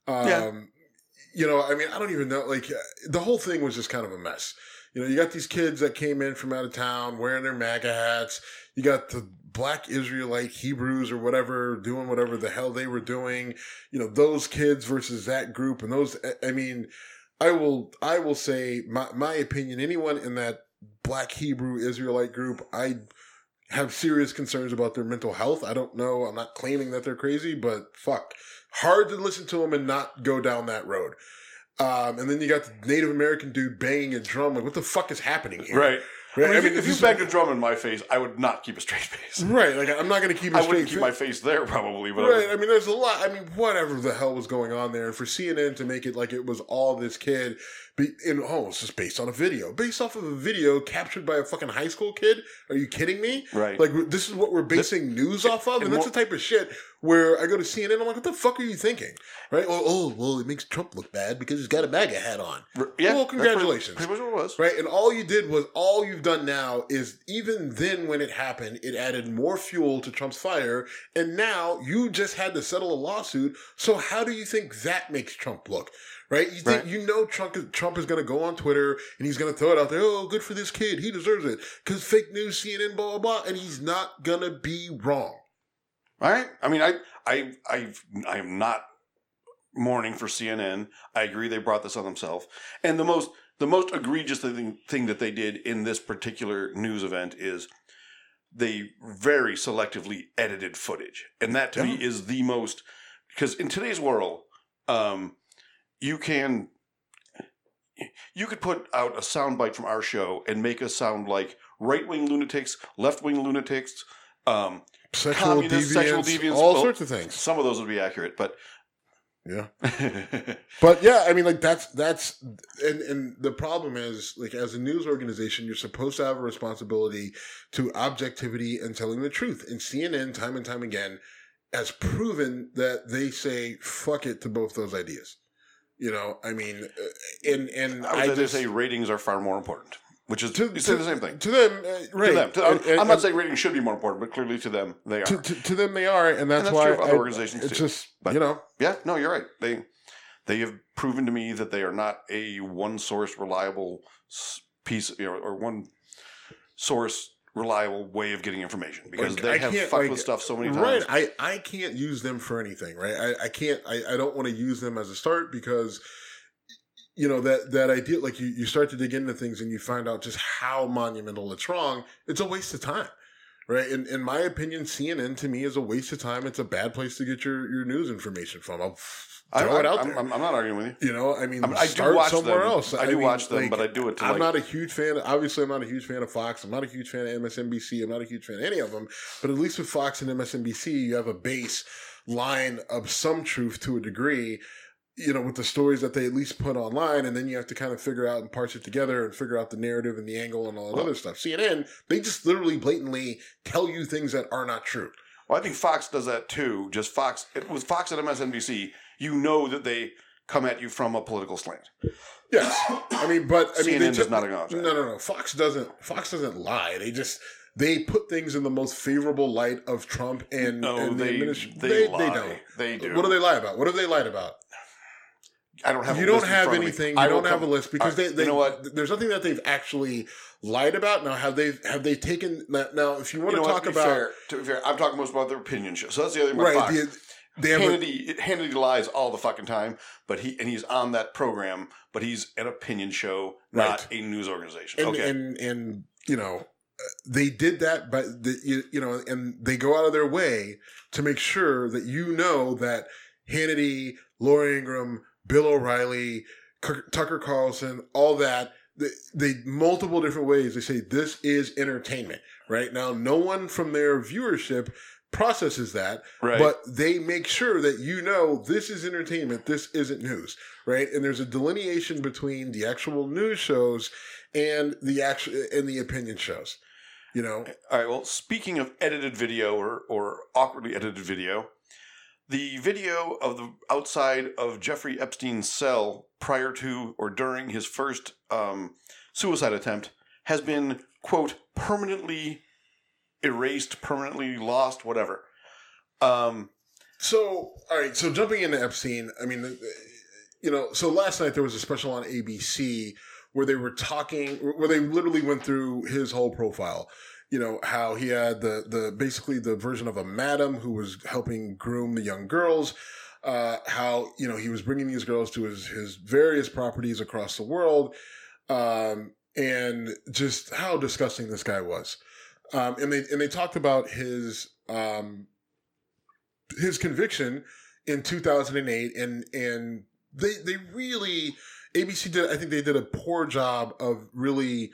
You know, I mean, I don't even know, like, the whole thing was just kind of a mess. You know, you got these kids that came in from out of town wearing their MAGA hats. You got the black Israelite Hebrews or whatever doing whatever the hell they were doing. You know, those kids versus that group. And those, I mean, I will say my opinion. Anyone in that Black Hebrew Israelite group, I have serious concerns about their mental health. I don't know. I'm not claiming that they're crazy, but fuck, hard to listen to them and not go down that road. And then you got the Native American dude banging a drum. Like, what the fuck is happening here? Right. I mean, if you banged a drum in my face, I would not keep a straight face. Right. Like, I'm not going to keep a straight face. I wouldn't keep my face there, probably. But right. I mean, there's a lot. I mean, whatever the hell was going on there. And for CNN to make it like it was all this kid, it's just based on a video. Based off of a video captured by a fucking high school kid? Are you kidding me? Right. Like, this is what we're basing news off of? And that's the type of shit where I go to CNN, I'm like, what the fuck are you thinking? Right? Well, it makes Trump look bad because he's got a MAGA hat on. Yeah. Well, congratulations. Pretty much what it was. Right? And all you've done now is, even then when it happened, it added more fuel to Trump's fire. And now you just had to settle a lawsuit. So how do you think that makes Trump look? Right? You think, Trump is going to go on Twitter and he's going to throw it out there. Oh, good for this kid. He deserves it. Because fake news, CNN, blah, blah, blah. And he's not going to be wrong. All right. I mean, I am not mourning for CNN. I agree they brought this on themselves. And the most egregious thing that they did in this particular news event is they very selectively edited footage. And that to me is the most, because in today's world, you could put out a soundbite from our show and make us sound like right-wing lunatics, left-wing lunatics, sexual deviants, all sorts of things. Some of those would be accurate, but yeah. But yeah, I mean, like that's and the problem is, like, as a news organization, you're supposed to have a responsibility to objectivity and telling the truth. And CNN, time and time again, has proven that they say fuck it to both those ideas. You know, I mean, and I would say ratings are far more important. Which is you say the same thing to them, right? To them. I'm not saying ratings should be more important, but clearly to them they are. To them they are, and that's why true of other organizations it's too. Just yeah, no, you're right. They have proven to me that they are not a one source reliable piece, or one source reliable way of getting information, because they have fucked with stuff so many times. Right, I can't use them for anything. Right, I can't. I don't want to use them as a start because. You know, that idea, like you start to dig into things and you find out just how monumental it's wrong. It's a waste of time, right? In my opinion, CNN to me is a waste of time. It's a bad place to get your news information from. I'll throw it out there. I'm not arguing with you. You know, I mean, I start do watch somewhere them. else. I do watch them, but I do it to I'm not a huge fan. Obviously, I'm not a huge fan of Fox. I'm not a huge fan of MSNBC. I'm not a huge fan of any of them. But at least with Fox and MSNBC, you have a base line of some truth to a degree. You know, with the stories that they at least put online, and then you have to kind of figure out and parse it together and figure out the narrative and the angle and all that other stuff. CNN, they just literally blatantly tell you things that are not true. Well, I think Fox does that too. Just Fox, with Fox and MSNBC, you know that they come at you from a political slant. Yes. I mean, CNN does not acknowledge that. No. Fox doesn't lie. They put things in the most favorable light of Trump and the administration. They don't. They do. What do they lie about? What have they lied about? I don't have. You don't have anything. You don't have a list because they. You know what? There's nothing that they've actually lied about. Now, have they taken? Now, if you want to talk about, to be fair, I'm talking most about their opinion show. So that's the other thing. Right. Hannity lies all the fucking time, but he's on that program, but he's an opinion show, not a news organization. And you know, they did that, but and they go out of their way to make sure that you know that Hannity, Laura Ingraham, Bill O'Reilly, Tucker Carlson, all that, they multiple different ways, they say this is entertainment, right? Now, no one from their viewership processes that, right. But they make sure that you know this is entertainment, this isn't news, right? And there's a delineation between the actual news shows and the opinion shows, you know? All right, well, speaking of edited video or awkwardly edited video, the video of the outside of Jeffrey Epstein's cell prior to or during his first suicide attempt has been, quote, permanently erased, permanently lost, whatever. So jumping into Epstein, I mean, so last night there was a special on ABC where they literally went through his whole profile. You know, how he had basically the version of a madam who was helping groom the young girls. how, you know, he was bringing these girls to his various properties across the world, and just how disgusting this guy was. And they talked about his conviction in 2008, and they really, ABC did, I think they did a poor job of really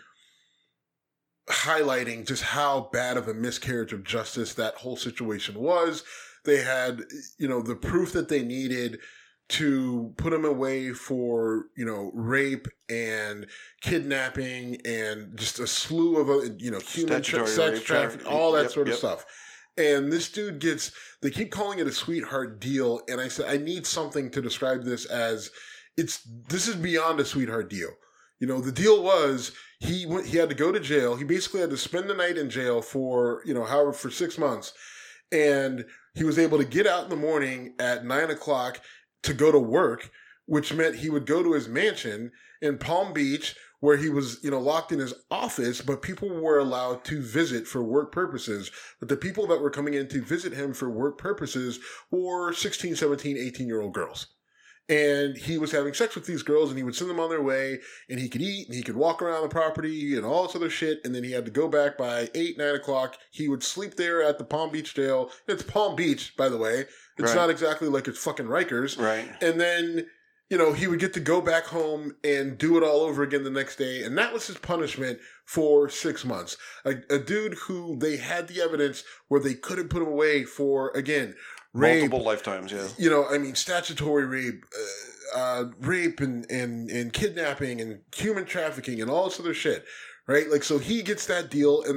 highlighting just how bad of a miscarriage of justice that whole situation was. They had, you know, the proof that they needed to put him away for, you know, rape and kidnapping and just a slew of, you know, human sex trafficking, all that sort of stuff. And this dude they keep calling it a sweetheart deal. And I said, I need something to describe this as this is beyond a sweetheart deal. You know, the deal was he had to go to jail. He basically had to spend the night in jail for, you know, for 6 months. And he was able to get out in the morning at 9 o'clock to go to work, which meant he would go to his mansion in Palm Beach where he was, you know, locked in his office, but people were allowed to visit for work purposes. But the people that were coming in to visit him for work purposes were 16, 17, 18-year-old girls. And he was having sex with these girls, and he would send them on their way, and he could eat, and he could walk around the property and all this other shit, and then he had to go back by 8, 9 o'clock. He would sleep there at the Palm Beach jail. It's Palm Beach, by the way. It's not exactly like it's fucking Rikers. Right. And then, you know, he would get to go back home and do it all over again the next day, and that was his punishment for 6 months. A dude who they had the evidence where they couldn't put him away for, again, rape, multiple lifetimes, yeah. You know, I mean, statutory rape, rape and kidnapping and human trafficking and all this other shit, right? Like, so he gets that deal, and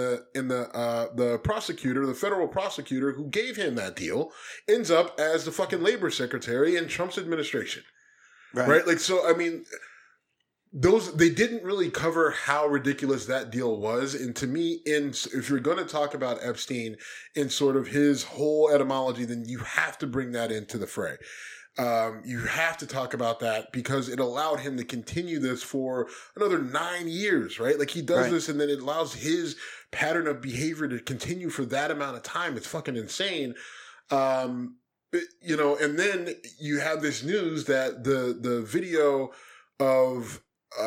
the prosecutor, the federal prosecutor who gave him that deal, ends up as the fucking labor secretary in Trump's administration, right? Like, so I mean, they didn't really cover how ridiculous that deal was. And to me, if you're going to talk about Epstein in sort of his whole etymology, then you have to bring that into the fray. You have to talk about that because it allowed him to continue this for another 9 years, right? Like he does this and then it allows his pattern of behavior to continue for that amount of time. It's fucking insane. You know, and then you have this news that the video of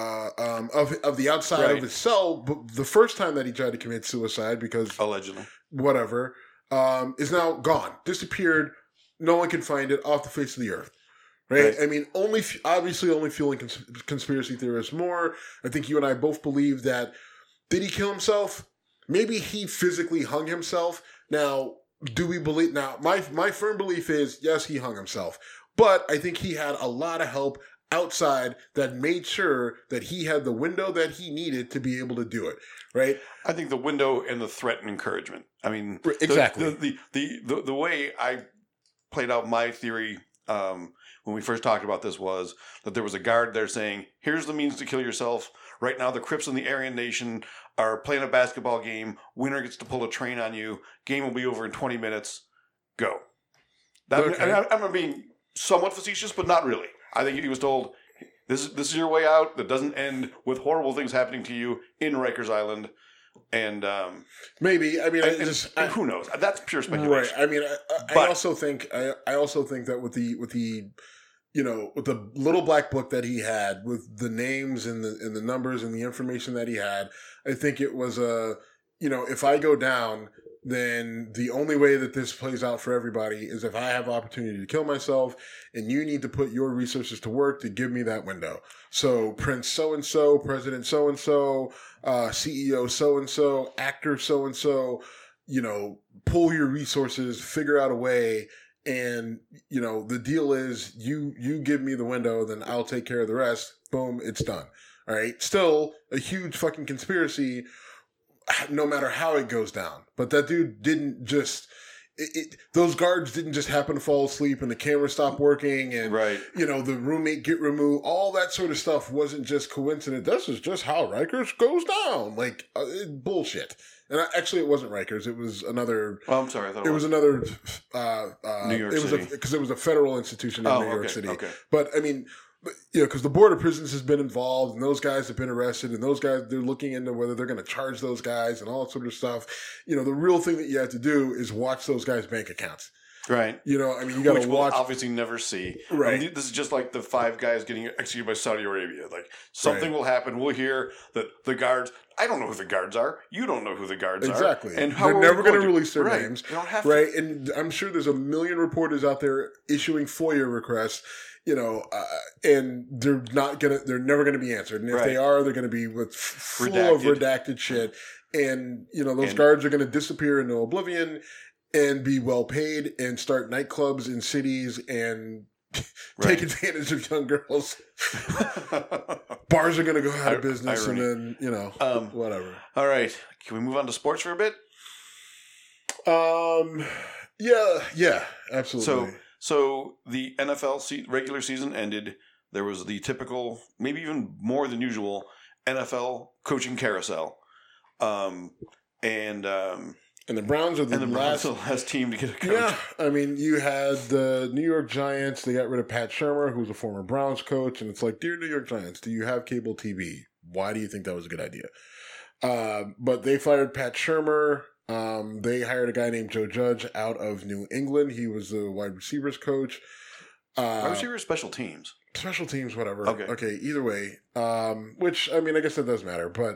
the outside of his cell, the first time that he tried to commit suicide, because allegedly, whatever, is now gone, disappeared. No one can find it off the face of the earth. Right? I mean, obviously only fueling conspiracy theorists more. I think you and I both believe that, did he kill himself? Maybe he physically hung himself. Now, do we believe, now my firm belief is, yes, he hung himself, but I think he had a lot of help outside that made sure that he had the window that he needed to be able to do it, right? I think the window and the threat and encouragement. I mean, exactly. The way I played out my theory when we first talked about this was that there was a guard there saying, here's the means to kill yourself. Right now, the Crips and the Aryan Nation are playing a basketball game. Winner gets to pull a train on you. Game will be over in 20 minutes. Go. I'm being somewhat facetious, but not really. I think he was told, this is your way out that doesn't end with horrible things happening to you in Rikers Island. And maybe, I mean, who knows? That's pure speculation. Right. I mean, I also think that with the you know, with the little black book that he had with the names and the numbers and the information that he had, I think it was you know, if I go down, then the only way that this plays out for everybody is if I have opportunity to kill myself, and you need to put your resources to work to give me that window. So Prince so-and-so, President so-and-so, CEO so-and-so, actor so-and-so, you know, pull your resources, figure out a way. And, you know, the deal is you give me the window, then I'll take care of the rest. Boom, it's done. All right. Still a huge fucking conspiracy, no matter how it goes down. But that dude didn't just, those guards didn't just happen to fall asleep and the camera stopped working and, you know, the roommate get removed. All that sort of stuff wasn't just coincident. This is just how Rikers goes down. Like, bullshit. And actually, it wasn't Rikers. It was another. Oh, I'm sorry. I thought it was another. New York City. Because it was a federal institution in New York City. Okay. But I mean, you know, because the Board of Prisons has been involved, and those guys have been arrested, and those guys, they're looking into whether they're going to charge those guys and all that sort of stuff. You know, the real thing that you have to do is watch those guys' bank accounts. Right. You know, I mean, you got Which to we'll watch. obviously never see. Right. I mean, this is just like the 5 guys getting executed by Saudi Arabia. Like, something will happen. We'll hear that the guards, I don't know who the guards are. You don't know who the guards are. Exactly. And how They're never going to release their names. They don't have to. And I'm sure there's a million reporters out there issuing FOIA requests, you know, and they're never going to be answered. And if they are, they're going to be full of redacted shit. And, you know, those guards are going to disappear into oblivion and be well paid and start nightclubs in cities and take advantage of young girls. Bars are going to go out of business and then, you know, whatever. All right. Can we move on to sports for a bit? Yeah, absolutely. So the NFL regular season ended. There was the typical, maybe even more than usual, NFL coaching carousel. And the Browns are the last team to get a coach. Yeah, I mean, you had the New York Giants. They got rid of Pat Shurmur, who's a former Browns coach. And it's like, dear New York Giants, do you have cable TV? Why do you think that was a good idea? But they fired Pat Shurmur. They hired a guy named Joe Judge out of New England. He was the wide receivers coach. Wide receivers, special teams. Special teams, whatever. Okay, either way. Which, I mean, I guess that does matter. But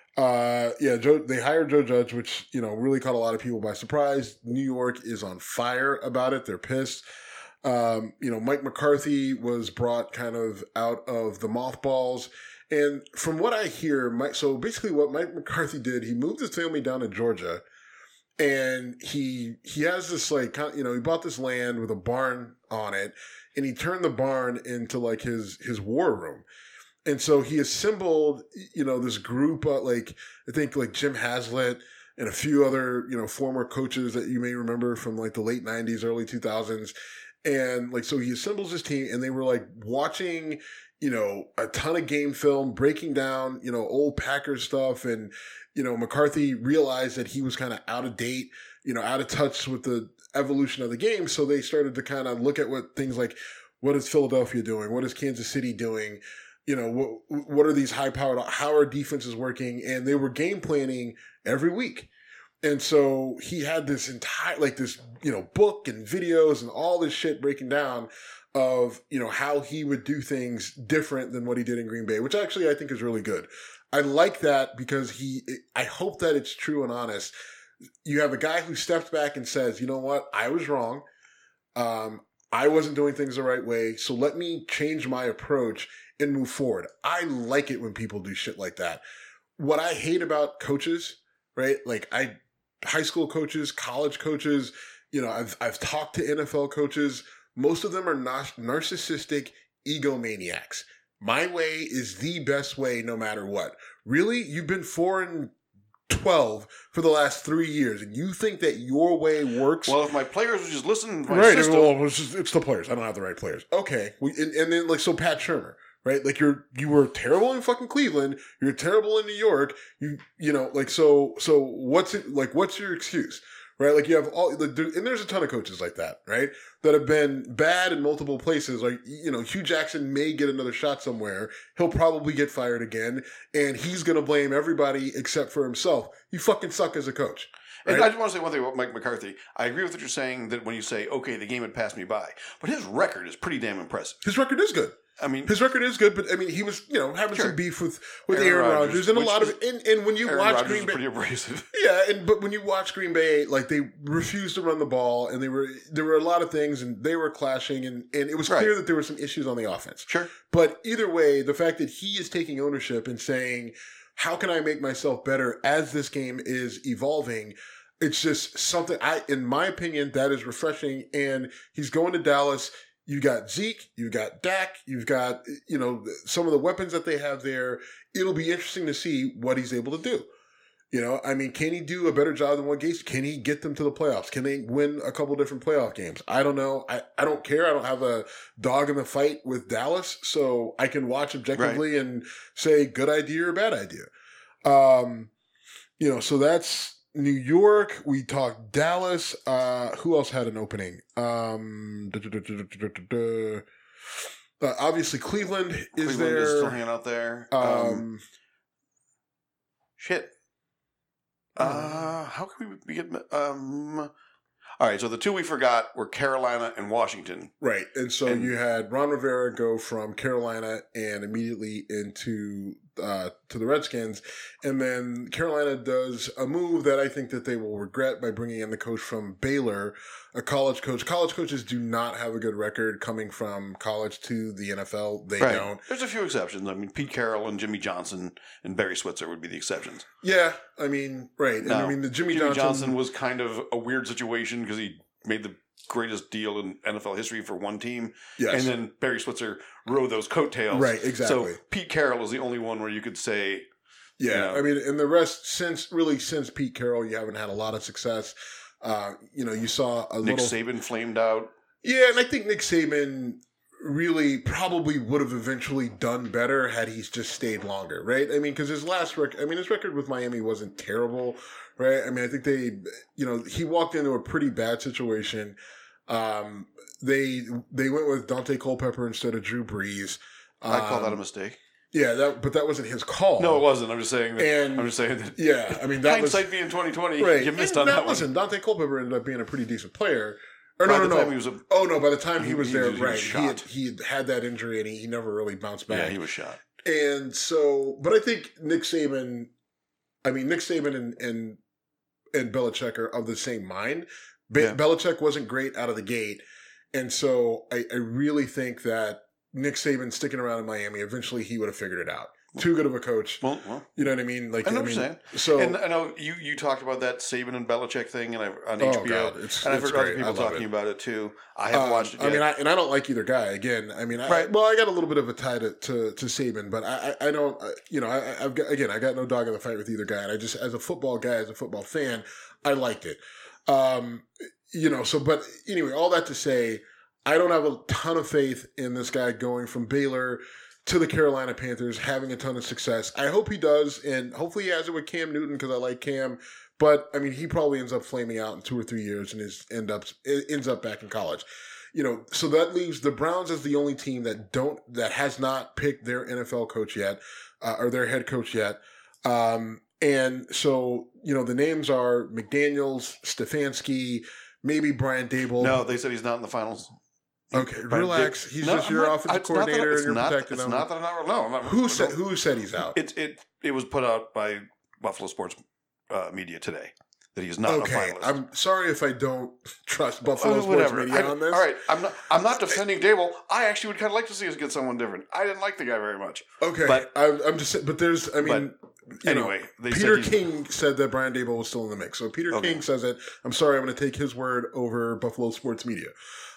they hired Joe Judge, which, you know, really caught a lot of people by surprise. New York is on fire about it. They're pissed. You know, Mike McCarthy was brought kind of out of the mothballs. And from what I hear, so basically what Mike McCarthy did, he moved his family down to Georgia. And he has this, like, you know, he bought this land with a barn on it. And he turned the barn into, like, his war room. And so he assembled, you know, this group, like, I think, like, Jim Haslett and a few other, you know, former coaches that you may remember from, like, the late 90s, early 2000s. And, like, so he assembles his team, and they were, like, watching, you know, a ton of game film, breaking down, you know, old Packers stuff. And, you know, McCarthy realized that he was kind of out of date, you know, out of touch with the evolution of the game. So they started to kind of look at what things like, what is Philadelphia doing? What is Kansas City doing? You know, what are these high-powered, how are defenses working? And they were game planning every week. And so he had this entire, like, this, you know, book and videos and all this shit breaking down of, you know, how he would do things different than what he did in Green Bay, which actually I think is really good. I like that because I hope that it's true and honest. You have a guy who steps back and says, you know what, I was wrong. I wasn't doing things the right way. So let me change my approach and move forward. I like it when people do shit like that. What I hate about coaches, right? Like high school coaches, college coaches, you know, I've talked to NFL coaches. Most of them are narcissistic egomaniacs. My way is the best way no matter what. Really? You've been 4-12 for the last 3 years, and you think that your way works? Well, if my players would just listen to my right, system. Well, it's the players. I don't have the right players. Okay. And then, like, so Pat Shurmur, right? Like, you were terrible in fucking Cleveland. You're terrible in New York. You know, like, so what's it, like, what's your excuse? Right? Like, you have and there's a ton of coaches like that, right? That have been bad in multiple places. Like, you know, Hugh Jackson may get another shot somewhere. He'll probably get fired again. And he's going to blame everybody except for himself. You fucking suck as a coach. Right? And I just want to say one thing about Mike McCarthy. I agree with what you're saying that when you say, okay, the game had passed me by. But his record is pretty damn impressive. His record is good. I mean, his record is good, but I mean, he was, you know, having some beef with Aaron Rodgers and a lot of, and when you watch Green Bay, pretty abrasive. Yeah, but when you watch Green Bay, like, they refused to run the ball, and there were a lot of things, and they were clashing, and it was clear that there were some issues on the offense. Sure. But either way, the fact that he is taking ownership and saying, how can I make myself better as this game is evolving? It's just something, in my opinion, that is refreshing. And he's going to Dallas. You got Zeke, you got Dak, you've got, you know, some of the weapons that they have there. It'll be interesting to see what he's able to do. You know, I mean, can he do a better job than what Gates? Can he get them to the playoffs? Can they win a couple different playoff games? I don't know. I don't care. I don't have a dog in the fight with Dallas, so I can watch objectively and say good idea or bad idea. You know, so that's New York. We talked Dallas. Who else had an opening? Obviously Cleveland is there. Is still hanging out there. Shit. How can we get? All right, so the two we forgot were Carolina and Washington. Right. And so you had Ron Rivera go from Carolina and immediately into to the Redskins. And then Carolina does a move that I think that they will regret by bringing in the coach from Baylor, a college coach. College coaches do not have a good record coming from college to the NFL. They don't. There's a few exceptions. I mean, Pete Carroll and Jimmy Johnson and Barry Switzer would be the exceptions. Yeah. I mean, right. Now, and I mean, the Jimmy Johnson was kind of a weird situation because he made the greatest deal in NFL history for one team. Yes. And then Barry Switzer rode those coattails. Right, exactly. So Pete Carroll is the only one where you could say... Yeah, you know, I mean, and the rest, since Pete Carroll, you haven't had a lot of success. You saw a Nick little... Saban flamed out. Yeah, and I think Nick Saban really probably would have eventually done better had he just stayed longer, right? I mean, because his record with Miami wasn't terrible, right? I mean, I think he walked into a pretty bad situation. They went with Dante Culpepper instead of Drew Brees. I call that a mistake. Yeah, but that wasn't his call. No, it wasn't. I'm just saying that. Yeah, I mean, that hindsight being 2020, right. you missed on that one. Listen, Dante Culpepper ended up being a pretty decent player. Or by no. By the time he was there, right? He had that injury and he never really bounced back. Yeah, he was shot. And so, but I think Nick Saban and Belichick are of the same mind. Belichick wasn't great out of the gate, and so I really think that Nick Saban sticking around in Miami, eventually he would have figured it out. Too good of a coach. Well, you know what I mean? Like, I know what you're saying. So, and I know you talked about that Saban and Belichick thing, and on HBO, God, and I've heard other people talking about it too. I haven't watched it yet. I mean, I don't like either guy. Again, I mean, I got a little bit of a tie to Saban, but I don't. I got no dog in the fight with either guy. And I just, as a football guy, as a football fan, I liked it. But anyway, all that to say, I don't have a ton of faith in this guy going from Baylor to the Carolina Panthers, having a ton of success. I hope he does, and hopefully he has it with Cam Newton because I like Cam. But I mean, he probably ends up flaming out in 2 or 3 years and ends up back in college. So that leaves the Browns as the only team that has not picked their NFL coach yet, or their head coach yet. And so, the names are McDaniels, Stefanski, maybe Brian Daboll. No, they said he's not in the finals. Okay, relax. He's just your offensive coordinator, and you're protecting him. It's not that I'm not. No, who said he's out? It was put out by Buffalo Sports Media today that he's not a finalist. I'm sorry if I don't trust Buffalo Sports Media on this. All right, I'm not defending Daboll. I actually would kind of like to see us get someone different. I didn't like the guy very much. Okay, but I'm just saying. But there's, anyway, Peter King said that Brian Daboll was still in the mix. So Peter King says it. I'm sorry, I'm going to take his word over Buffalo Sports Media.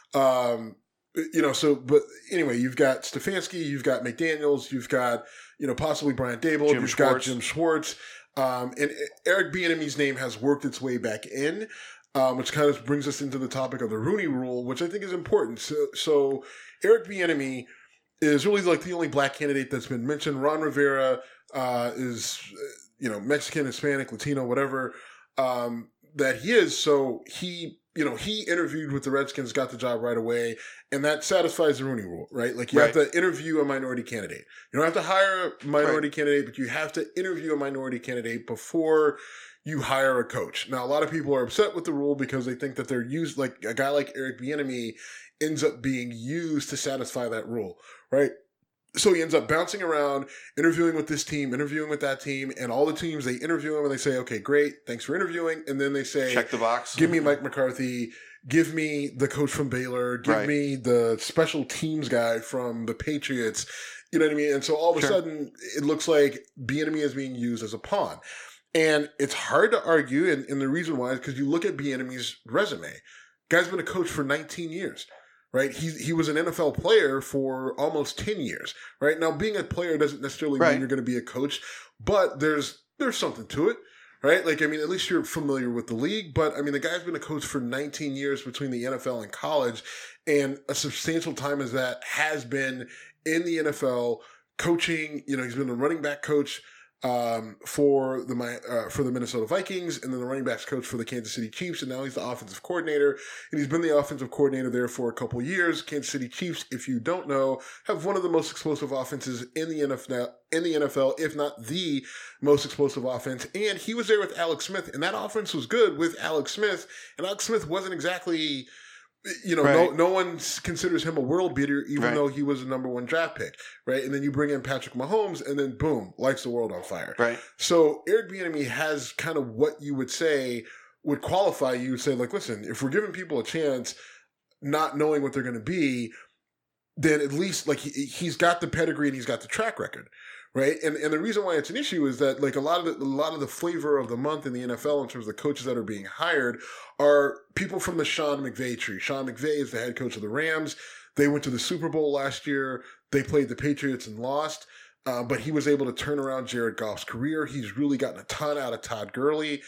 But anyway, you've got Stefanski, you've got McDaniels, you've got, possibly Brian Daboll, you've got Jim Schwartz. And Eric Bieniemy's name has worked its way back in, which kind of brings us into the topic of the Rooney Rule, which I think is important. So Eric Bieniemy is really like the only black candidate that's been mentioned. Ron Rivera is, Mexican, Hispanic, Latino, whatever that he is. So he interviewed with the Redskins, got the job right away, and that satisfies the Rooney Rule, right? Like, you have to interview a minority candidate. You don't have to hire a minority candidate, but you have to interview a minority candidate before you hire a coach. Now, a lot of people are upset with the rule because they think that they're used, like a guy like Eric Bieniemy ends up being used to satisfy that rule, right? So he ends up bouncing around, interviewing with this team, interviewing with that team, and all the teams, they interview him and they say, okay, great, thanks for interviewing. And then they say, check the box. Give me Mike McCarthy, give me the coach from Baylor, give me the special teams guy from the Patriots. You know what I mean? And so all of a sudden, it looks like Bieniemy is being used as a pawn. And it's hard to argue, and the reason why is because you look at Bieniemy's resume. Guy's been a coach for 19 years. Right, he was an NFL player for almost 10 years. Right, now being a player doesn't necessarily mean you're going to be a coach, but there's something to it. Right, like, I mean, at least you're familiar with the league. But I mean, the guy's been a coach for 19 years between the NFL and college, and a substantial time as that has been in the NFL coaching. He's been a running back coach for the Minnesota Vikings, and then the running backs coach for the Kansas City Chiefs, and now he's the offensive coordinator, and he's been the offensive coordinator there for a couple years. Kansas City Chiefs, if you don't know, have one of the most explosive offenses in the NFL, if not the most explosive offense, and he was there with Alex Smith, and that offense was good with Alex Smith, and Alex Smith wasn't exactly... right. No one considers him a world beater, even right. though he was a number 1 draft pick, right? And then you bring in Patrick Mahomes, and then boom, lights the world on fire. Right. So Eric Bieniemy has kind of what you would say would qualify you. Say, like, listen, if we're giving people a chance, not knowing what they're going to be, then at least like he's got the pedigree and he's got the track record. Right. And the reason why it's an issue is that like a lot of the flavor of the month in the NFL in terms of the coaches that are being hired are people from the Sean McVay tree. Sean McVay is the head coach of the Rams. They went to the Super Bowl last year. They played the Patriots and lost. But he was able to turn around Jared Goff's career. He's really gotten a ton out of Todd Gurley.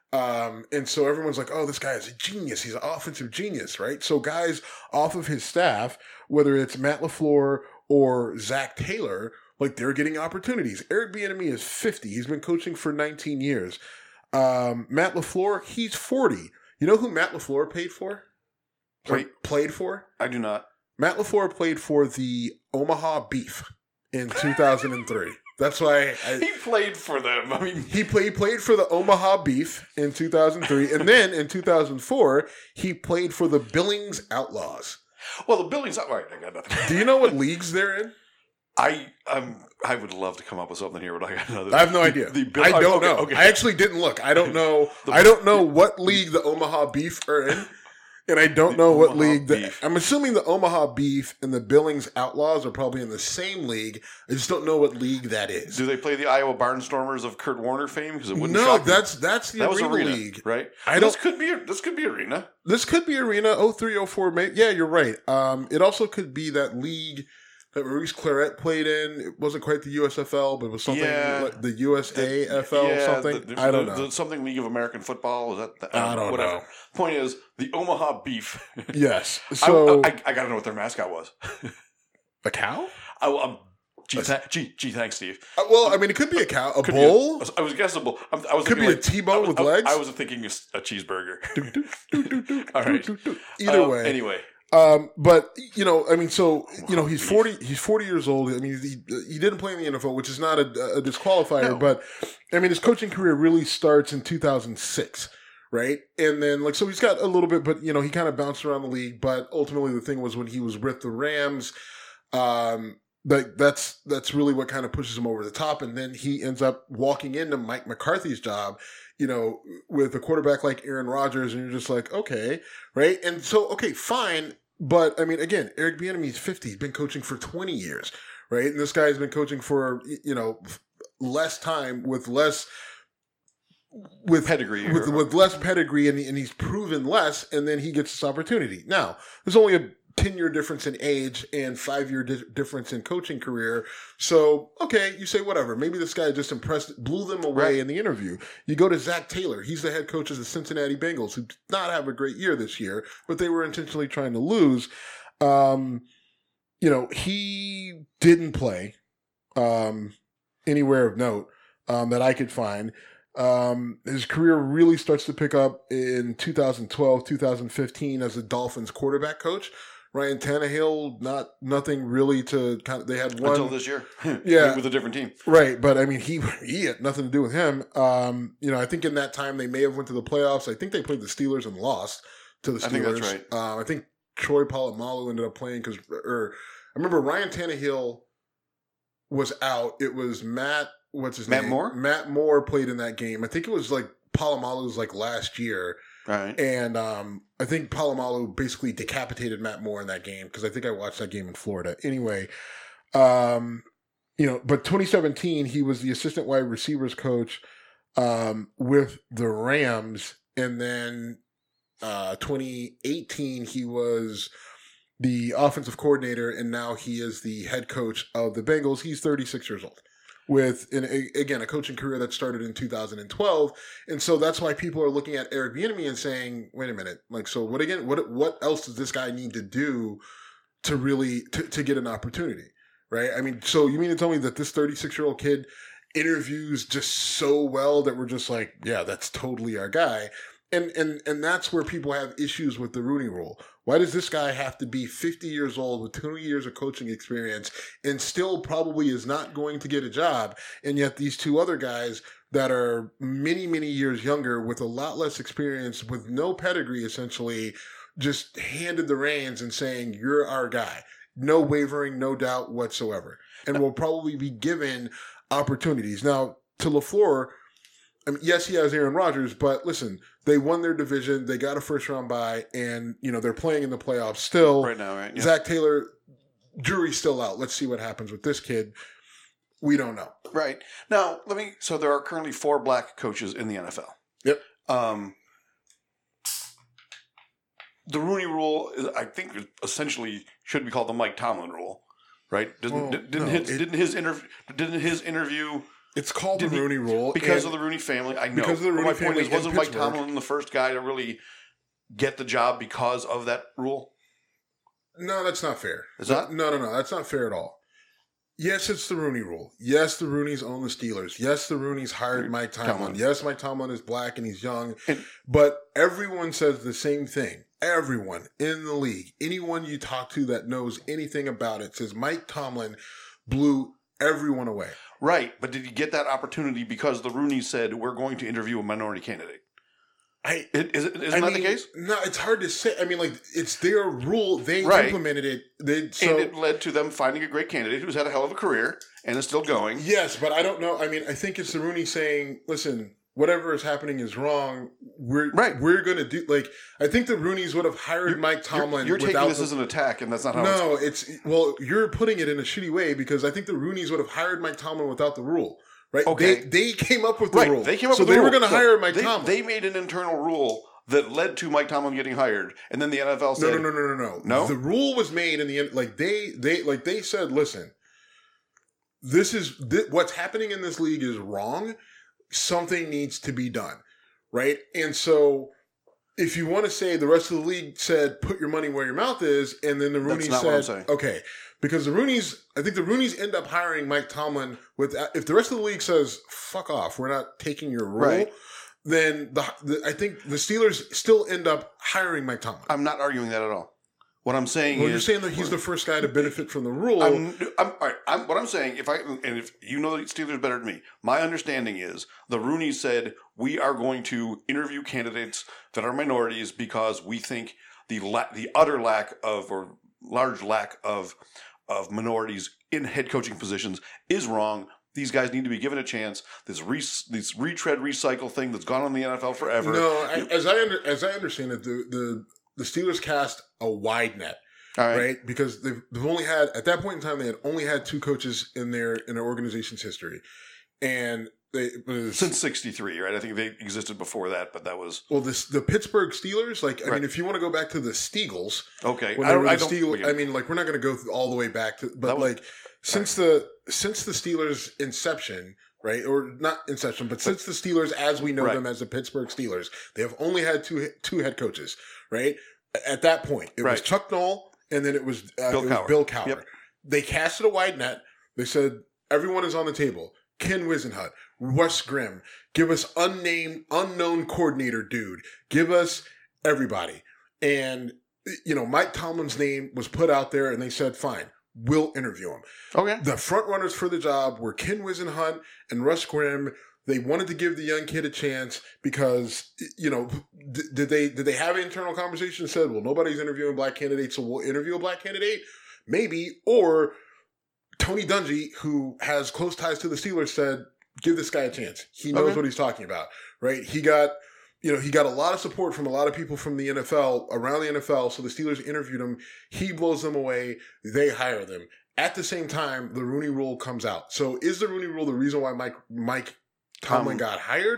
And so everyone's like, oh, this guy is a genius. He's an offensive genius, right? So guys off of his staff, whether it's Matt LaFleur or Zach Taylor, like they're getting opportunities. Eric Bieniemy is 50. He's been coaching for 19 years. Matt LaFleur, he's 40. You know who Matt LaFleur played for? Played for? I do not. Matt LaFleur played for the Omaha Beef in 2003. That's why he played for them. I mean, he played for the Omaha Beef in 2003, and then in 2004 he played for the Billings Outlaws. Well, the Billings, all right, I got nothing. Do you know what leagues they're in? I would love to come up with something here, but I got another. I have no idea. I don't know. Okay. I actually didn't look. I don't know. I don't know what league the Omaha Beef are in, and I don't know what league. I'm assuming the Omaha Beef and the Billings Outlaws are probably in the same league. I just don't know what league that is. Do they play the Iowa Barnstormers of Kurt Warner fame? Because it wouldn't. No, shock me. that's the Arena League, right? This could be Arena. This could be Arena 03, 04. Yeah, you're right. It also could be that league that Maurice Claret played in. It wasn't quite the USFL, but it was something like the USAFL something. I don't know. Something League of American Football. Is that I don't know. Point is, the Omaha Beef. Yes. So I got to know what their mascot was. A cow? Gee, thanks, Steve. Well, I mean, it could be a cow. A bull? I was guessing a bull. Could be a T-bone with legs? I was thinking a cheeseburger. All right. Either way. Anyway. But I mean, so he's 40. He's 40 years old. I mean, he didn't play in the NFL, which is not a disqualifier. No. But I mean, his coaching career really starts in 2006, right? And then so he's got a little bit, but he kind of bounced around the league. But ultimately, the thing was when he was with the Rams, that's really what kind of pushes him over the top. And then he ends up walking into Mike McCarthy's job, with a quarterback like Aaron Rodgers, and you're just like, okay, right? And so, okay, fine. But, I mean, again, Eric Bieniemy is 50. He's been coaching for 20 years, right? And this guy's been coaching for, less time with less... With pedigree. With less pedigree, and he's proven less, and then he gets this opportunity. Now, there's only a 10-year difference in age and 5-year difference in coaching career. So, okay, you say whatever. Maybe this guy just blew them away in the interview. You go to Zach Taylor. He's the head coach of the Cincinnati Bengals, who did not have a great year this year, but they were intentionally trying to lose. He didn't play anywhere of note that I could find. His career really starts to pick up in 2012, 2015 as a Dolphins quarterback coach. Ryan Tannehill, nothing really to kind of, they had one until this year. Yeah. With a different team. Right. But I mean, he had nothing to do with him. I think in that time they may have went to the playoffs. I think they played the Steelers and lost to the Steelers. I think that's right. I think Troy Polamalu ended up playing I remember Ryan Tannehill was out. It was Matt Moore? Matt Moore played in that game. I think it was like Polamalu's last year. Right. And I think Polamalu basically decapitated Matt Moore in that game because I think I watched that game in Florida. Anyway, but 2017, he was the assistant wide receivers coach with the Rams. And then 2018, he was the offensive coordinator, and now he is the head coach of the Bengals. He's 36 years old. With, again, a coaching career that started in 2012. And so that's why people are looking at Eric Bieniemy and saying, wait a minute, so what else does this guy need to do to really, to get an opportunity, right? I mean, so you mean to tell me that this 36-year-old kid interviews just so well that we're just like, yeah, that's totally our guy. And that's where people have issues with the Rooney Rule. Why does this guy have to be 50 years old with 20 years of coaching experience and still probably is not going to get a job? And yet these two other guys that are many, many years younger with a lot less experience, with no pedigree, essentially, just handed the reins and saying, you're our guy. No wavering, no doubt whatsoever. And will probably be given opportunities. Now, to LaFleur, I mean, yes, he has Aaron Rodgers, but listen, they won their division. They got a first-round bye, and, they're playing in the playoffs still. Right now, right? Yeah. Zach Taylor, jury's still out. Let's see what happens with this kid. We don't know. Right. Now, so there are currently 4 black coaches in the NFL. Yep. The Rooney Rule, I think, essentially should be called the Mike Tomlin Rule, right? Didn't his interview? It's called the Rooney Rule because of the Rooney family. I know. Because of the Rooney family. Point is, wasn't Mike Tomlin the first guy to really get the job because of that rule? No, that's not fair. Is that? No, that's not fair at all. Yes, it's the Rooney Rule. Yes, the Rooneys own the Steelers. Yes, the Rooneys hired Mike Tomlin. Yes, Mike Tomlin is black and he's young. But everyone says the same thing. Everyone in the league, anyone you talk to that knows anything about it, says Mike Tomlin blew everyone away. Right, but did he get that opportunity because the Rooneys said, we're going to interview a minority candidate? Isn't that the case? No, it's hard to say. I mean, it's their rule. They implemented it. And it led to them finding a great candidate who's had a hell of a career and is still going. Yes, but I don't know. I mean, I think it's the Rooney saying, listen, whatever is happening is wrong. We're going to do, I think the Rooneys would have hired Mike Tomlin. You're taking this as an attack, and that's not how you're putting it in a shitty way, because I think the Rooneys would have hired Mike Tomlin without the rule. Right? Okay. They came up with the rule. They came up with the rule. So they were going to hire Mike Tomlin. They made an internal rule that led to Mike Tomlin getting hired, and then the NFL said, No. The rule was made in the end. They said, listen, what's happening in this league is wrong. Something needs to be done, right? And so, if you want to say the rest of the league said, put your money where your mouth is, and then the Rooneys said, okay. Because I think the Rooneys end up hiring Mike Tomlin if the rest of the league says, fuck off, we're not taking your rule, then I think the Steelers still end up hiring Mike Tomlin. I'm not arguing that at all. What I'm saying is... you're saying that he's the first guy to benefit from the rule. What I'm saying, if you know the Steelers better than me, my understanding is the Rooneys said, we are going to interview candidates that are minorities because we think the utter lack of, or large lack of minorities in head coaching positions is wrong. These guys need to be given a chance. This retread, recycle thing that's gone on in the NFL forever. No, as I understand it, the Steelers cast a wide net, right? Because they've only had, at that point in time, they had only had 2 coaches in their organization's history, and since '63, right? I think they existed before that, but that was the Pittsburgh Steelers. I mean, if you want to go back to the Steagles, okay, we're not going to go all the way back to, but since the Steelers' inception. Right, or not inception, but since the Steelers, as we know them as the Pittsburgh Steelers, they have only had two head coaches. Right, at that point, it was Chuck Noll, and then it was Bill Cowher. Yep. They casted a wide net. They said everyone is on the table. Ken Wisenhunt, Russ Grimm, give us unknown coordinator dude. Give us everybody. And Mike Tomlin's name was put out there, and they said, fine. We'll interview him. Okay. The front runners for the job were Ken Wisenhunt and Russ Grimm. They wanted to give the young kid a chance because, did they have an internal conversation and said, well, nobody's interviewing black candidates, so we'll interview a black candidate? Maybe. Or Tony Dungy, who has close ties to the Steelers, said, give this guy a chance. He knows what he's talking about, right? He got a lot of support from a lot of people from the NFL, around the NFL, so the Steelers interviewed him. He blows them away. They hire them. At the same time, the Rooney Rule comes out. So is the Rooney Rule the reason why Mike Tomlin got hired?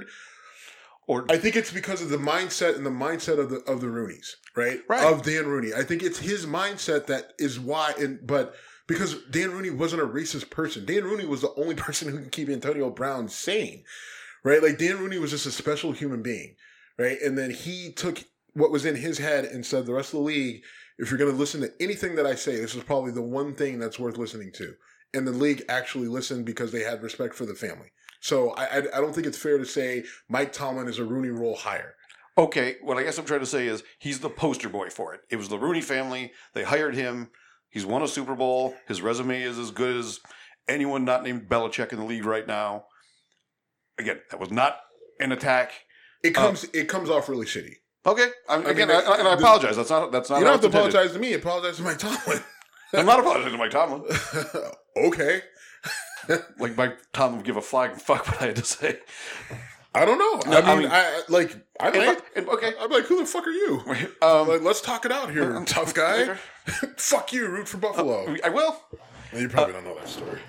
Or I think it's because of the mindset of the Rooneys, right? Of Dan Rooney. I think it's his mindset that is why, but because Dan Rooney wasn't a racist person. Dan Rooney was the only person who can keep Antonio Brown sane, right? Dan Rooney was just a special human being. Right. And then he took what was in his head and said, the rest of the league, if you're going to listen to anything that I say, this is probably the one thing that's worth listening to. and the league actually listened because they had respect for the family. So I don't think it's fair to say Mike Tomlin is a Rooney Rule hire. Okay, what I guess I'm trying to say is he's the poster boy for it. It was the Rooney family. They hired him. He's won a Super Bowl. His resume is as good as anyone not named Belichick in the league right now. Again, that was not an attack. It comes off really shitty. Okay, I apologize. That's not. You don't have to apologize to me. Apologize to Mike Tomlin. I'm not apologizing to Mike Tomlin. Okay. Like Mike Tomlin would give a flying fuck what I had to say. I don't know. No, I mean, okay. I'm like, who the fuck are you? Let's talk it out here, tough guy. Fuck you, root for Buffalo. I will. You probably don't know that story.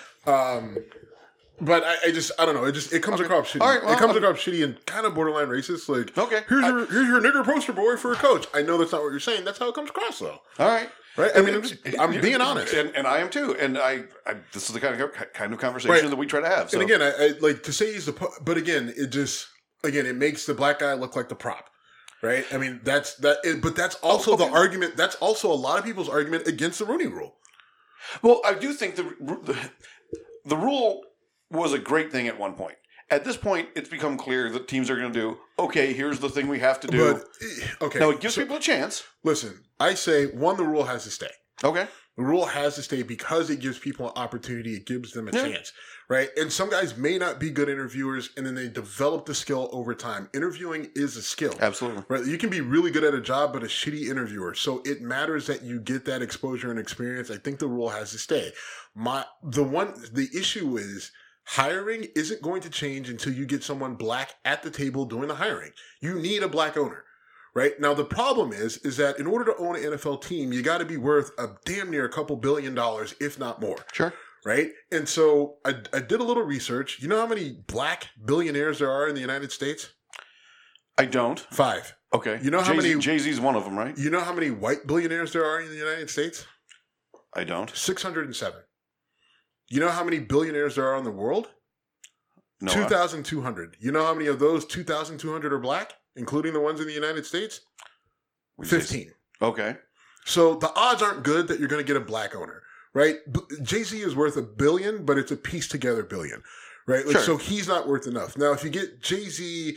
But I don't know. It comes across shitty. Right, well, it comes across shitty and kind of borderline racist. Like, okay, here's your nigger poster boy for a coach. I know that's not what you're saying. That's how it comes across, though. All right. Right? I mean, I'm being honest, and I am too. And I this is the kind of conversation that we try to have. So. And again, I like to say but again, it makes the black guy look like the prop, right? I mean, but that's also the argument. That's also a lot of people's argument against the Rooney Rule. Well, I do think the rule was a great thing at one point. At this point, it's become clear that teams are going to do, okay, here's the thing we have to do. But, okay. Now, it gives people a chance. Listen, I say, one, the rule has to stay. Okay. The rule has to stay because it gives people an opportunity. It gives them a chance, right? And some guys may not be good interviewers, and then they develop the skill over time. Interviewing is a skill. Absolutely. Right? You can be really good at a job, but a shitty interviewer. So it matters that you get that exposure and experience. I think the rule has to stay. The issue is, hiring isn't going to change until you get someone black at the table doing the hiring. You need a black owner, right? Now, the problem is that in order to own an NFL team, you got to be worth a damn near a couple $2 billion, if not more. Sure. Right? And so I did a little research. You know how many black billionaires there are in the United States? I don't. 5. Okay. You know how many? Jay-Z's one of them, right? You know how many white billionaires there are in the United States? I don't. 607. You know how many billionaires there are in the world? No. 2,200. You know how many of those 2,200 are black, including the ones in the United States? 15. Okay. So the odds aren't good that you're going to get a black owner, right? Jay-Z is worth $1 billion, but it's a piece together billion, right? Like, sure. So he's not worth enough. Now, if you get Jay-Z,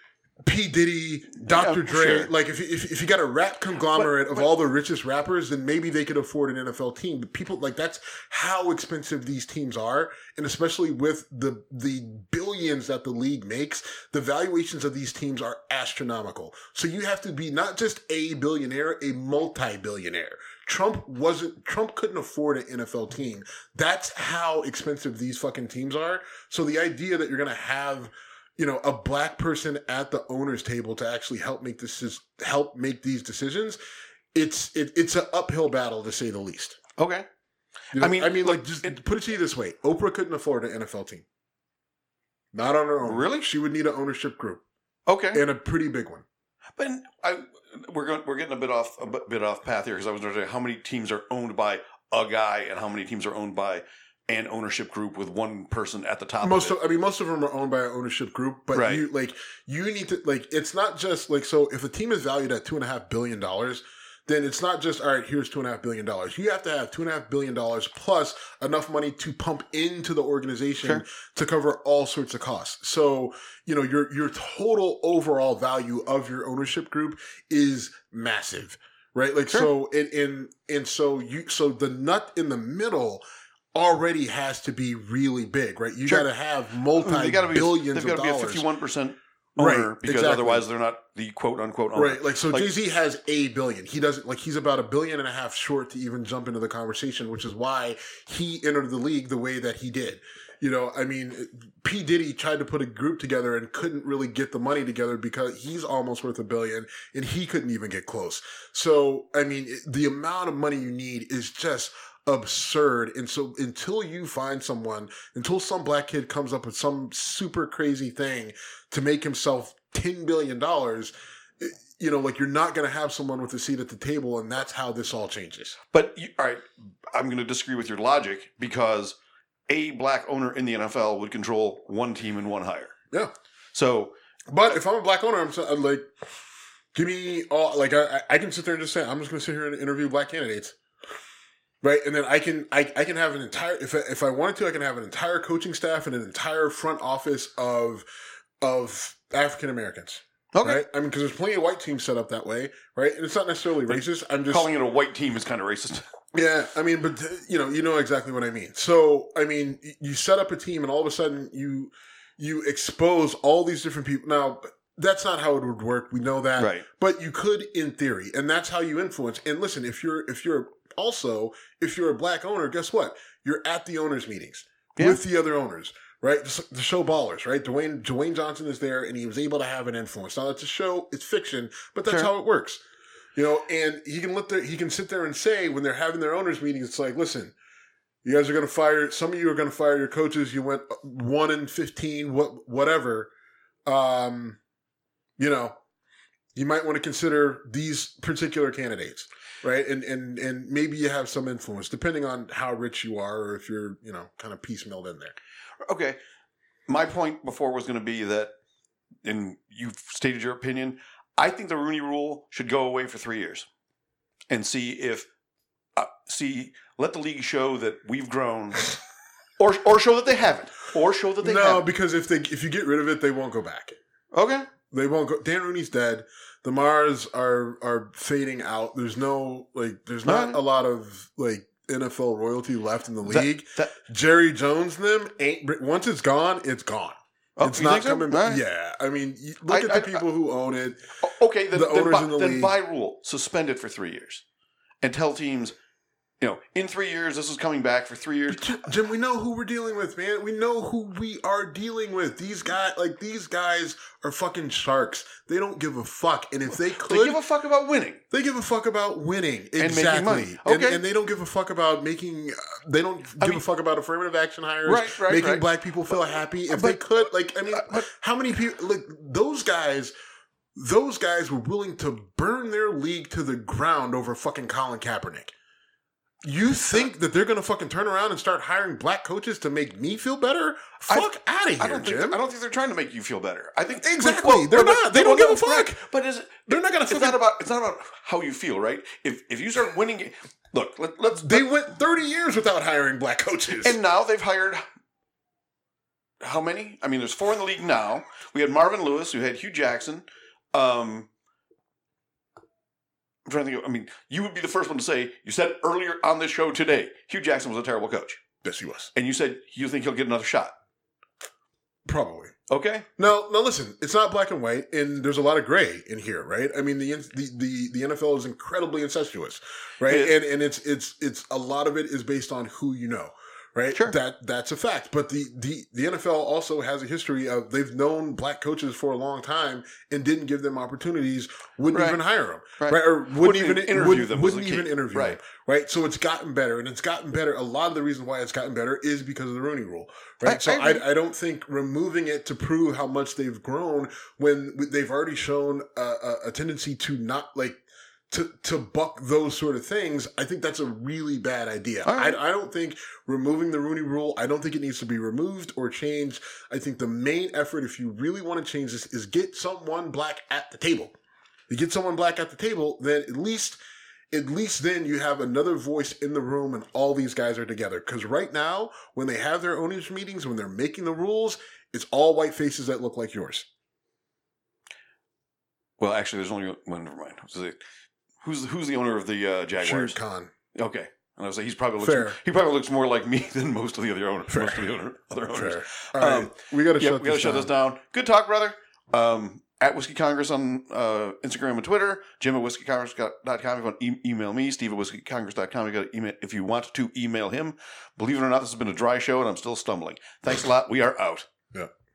P. Diddy, Dr. Dre, sure. Like if you got a rap conglomerate of all the richest rappers, then maybe they could afford an NFL team. But people, like, that's how expensive these teams are. And especially with the billions that the league makes, the valuations of these teams are astronomical. So you have to be not just a billionaire, a multi-billionaire. Trump couldn't afford an NFL team. That's how expensive these fucking teams are. So the idea that you're going to have, a black person at the owner's table to actually help make these decisions, it's an uphill battle, to say the least. Okay. Just put it to you this way: Oprah couldn't afford an NFL team, not on her own. Really? She would need an ownership group. Okay, and a pretty big one. But we're getting a bit off path here, because I was going to say how many teams are owned by a guy and how many teams are owned by an ownership group with one person at the top. Most of them are owned by an ownership group, but right. you need to, it's not just so if a team is valued at $2.5 billion, then it's not just, all right, here's $2.5 billion. You have to have $2.5 billion plus enough money to pump into the organization to cover all sorts of costs. So, your total overall value of your ownership group is massive, right? Like, so the nut in the middle already has to be really big, right? You got to have multi-billions of dollars. They've got to be a 51% owner, because otherwise they're not the quote-unquote owner. Right, Jay-Z has $1 billion. He doesn't, he's about $1.5 billion short to even jump into the conversation, which is why he entered the league the way that he did. P. Diddy tried to put a group together and couldn't really get the money together because he's almost worth $1 billion and he couldn't even get close. So, the amount of money you need is just absurd. And so until some black kid comes up with some super crazy thing to make himself $10 billion, you're not going to have someone with a seat at the table, and that's how this all changes. But, all right, I'm going to disagree with your logic, because a black owner in the NFL would control one team and one hire. Yeah. So, but if I'm a black owner, I'm like, give me all, I can sit there and just say, I'm just going to sit here and interview black candidates. Right, and then I can have an entire if I wanted to, I can have an entire coaching staff and an entire front office of African Americans. Okay. Right? I mean, because there's plenty of white teams set up that way, right? And it's not necessarily racist. I'm just calling it a white team is kind of racist. Yeah, I mean, but you know exactly what I mean. So, I mean, you set up a team, and all of a sudden you expose all these different people. Now, that's not how it would work. We know that, Right. But you could, in theory, and that's how you influence. And listen, if you're a black owner, guess what? You're at the owners' meetings with the other owners, right? The show Ballers, right? Dwayne Johnson is there, and he was able to have an influence. Now, it's a show, it's fiction, but that's how it works. You know, and he can sit there and say when they're having their owners' meetings, it's like, listen, you guys are going to fire, some of you are going to fire your coaches. You went 1-15, whatever. You know, you might want to consider these particular candidates. Right. And maybe you have some influence depending on how rich you are or if you're, you know, kind of piecemealed in there. Okay. My point before was going to be that, and you've stated your opinion, I think the Rooney Rule should go away for 3 years and let the league show that we've grown or show that they haven't or show that they haven't. No, because if you get rid of it, they won't go back. Okay. They won't go. Dan Rooney's dead. The Mars are fading out. There's not a lot of NFL royalty left in the league. Jerry Jones and them ain't. Once it's gone, it's gone. Oh, it's not coming back. Right. Yeah, I mean, look at the people who own it. Okay, then by rule, suspend it for 3 years, and tell teams, you know, in 3 years, this is coming back for 3 years. Jim, we know who we're dealing with, man. We know who we are dealing with. These guys are fucking sharks. They don't give a fuck. And if they could, they give a fuck about winning. They give a fuck about winning. Exactly. And making money. Okay. And they don't give a fuck about making, they don't give a fuck about affirmative action hires. Right, making black people feel happy. If they could, how many people, those guys were willing to burn their league to the ground over fucking Colin Kaepernick. You think that they're going to fucking turn around and start hiring black coaches to make me feel better? Fuck out of here, Jim. I don't think they're trying to make you feel better. I think exactly. They're not. They don't give a fuck. But they're not going to. It's not about how you feel, right? If you start winning, look. They went 30 years without hiring black coaches, and now they've hired how many? I mean, there's 4 in the league now. We had Marvin Lewis, who had Hugh Jackson. I'm trying to think. I mean, you would be the first one to say, you said earlier on this show today, Hugh Jackson was a terrible coach. Yes, he was. And you said you think he'll get another shot. Probably. Okay. No, listen, it's not black and white, and there's a lot of gray in here, right? I mean, the NFL is incredibly incestuous, right? And it's a lot of it is based on who you know. Right? Sure. That's a fact. But the NFL also has a history of they've known black coaches for a long time and didn't give them opportunities, wouldn't even hire them. Right. Or wouldn't even interview them. Right. So it's gotten better, and it's gotten better. A lot of the reason why it's gotten better is because of the Rooney Rule. Right. I don't think removing it to prove how much they've grown when they've already shown a tendency to not to buck those sort of things, I think that's a really bad idea. Right. I don't think removing the Rooney Rule, I don't think it needs to be removed or changed. I think the main effort, if you really want to change this, is get someone black at the table. You get someone black at the table, then at least then you have another voice in the room and all these guys are together. Because right now, when they have their owners' meetings, when they're making the rules, it's all white faces that look like yours. Well, actually, there's only one. Never mind. Who's the owner of the Jaguars? Shahid Khan. Okay, and I was like, he probably looks more like me than most of the other owners. Most of the other owners. Fair. All right, we got to shut this down. Good talk, brother. At Whiskey Congress on Instagram and Twitter. Jim at whiskeycongress.com. If you want to email me, Steve at whiskeycongress.com. You got to email if you want to email him. Believe it or not, this has been a dry show, and I'm still stumbling. Thanks a lot. We are out. Yeah.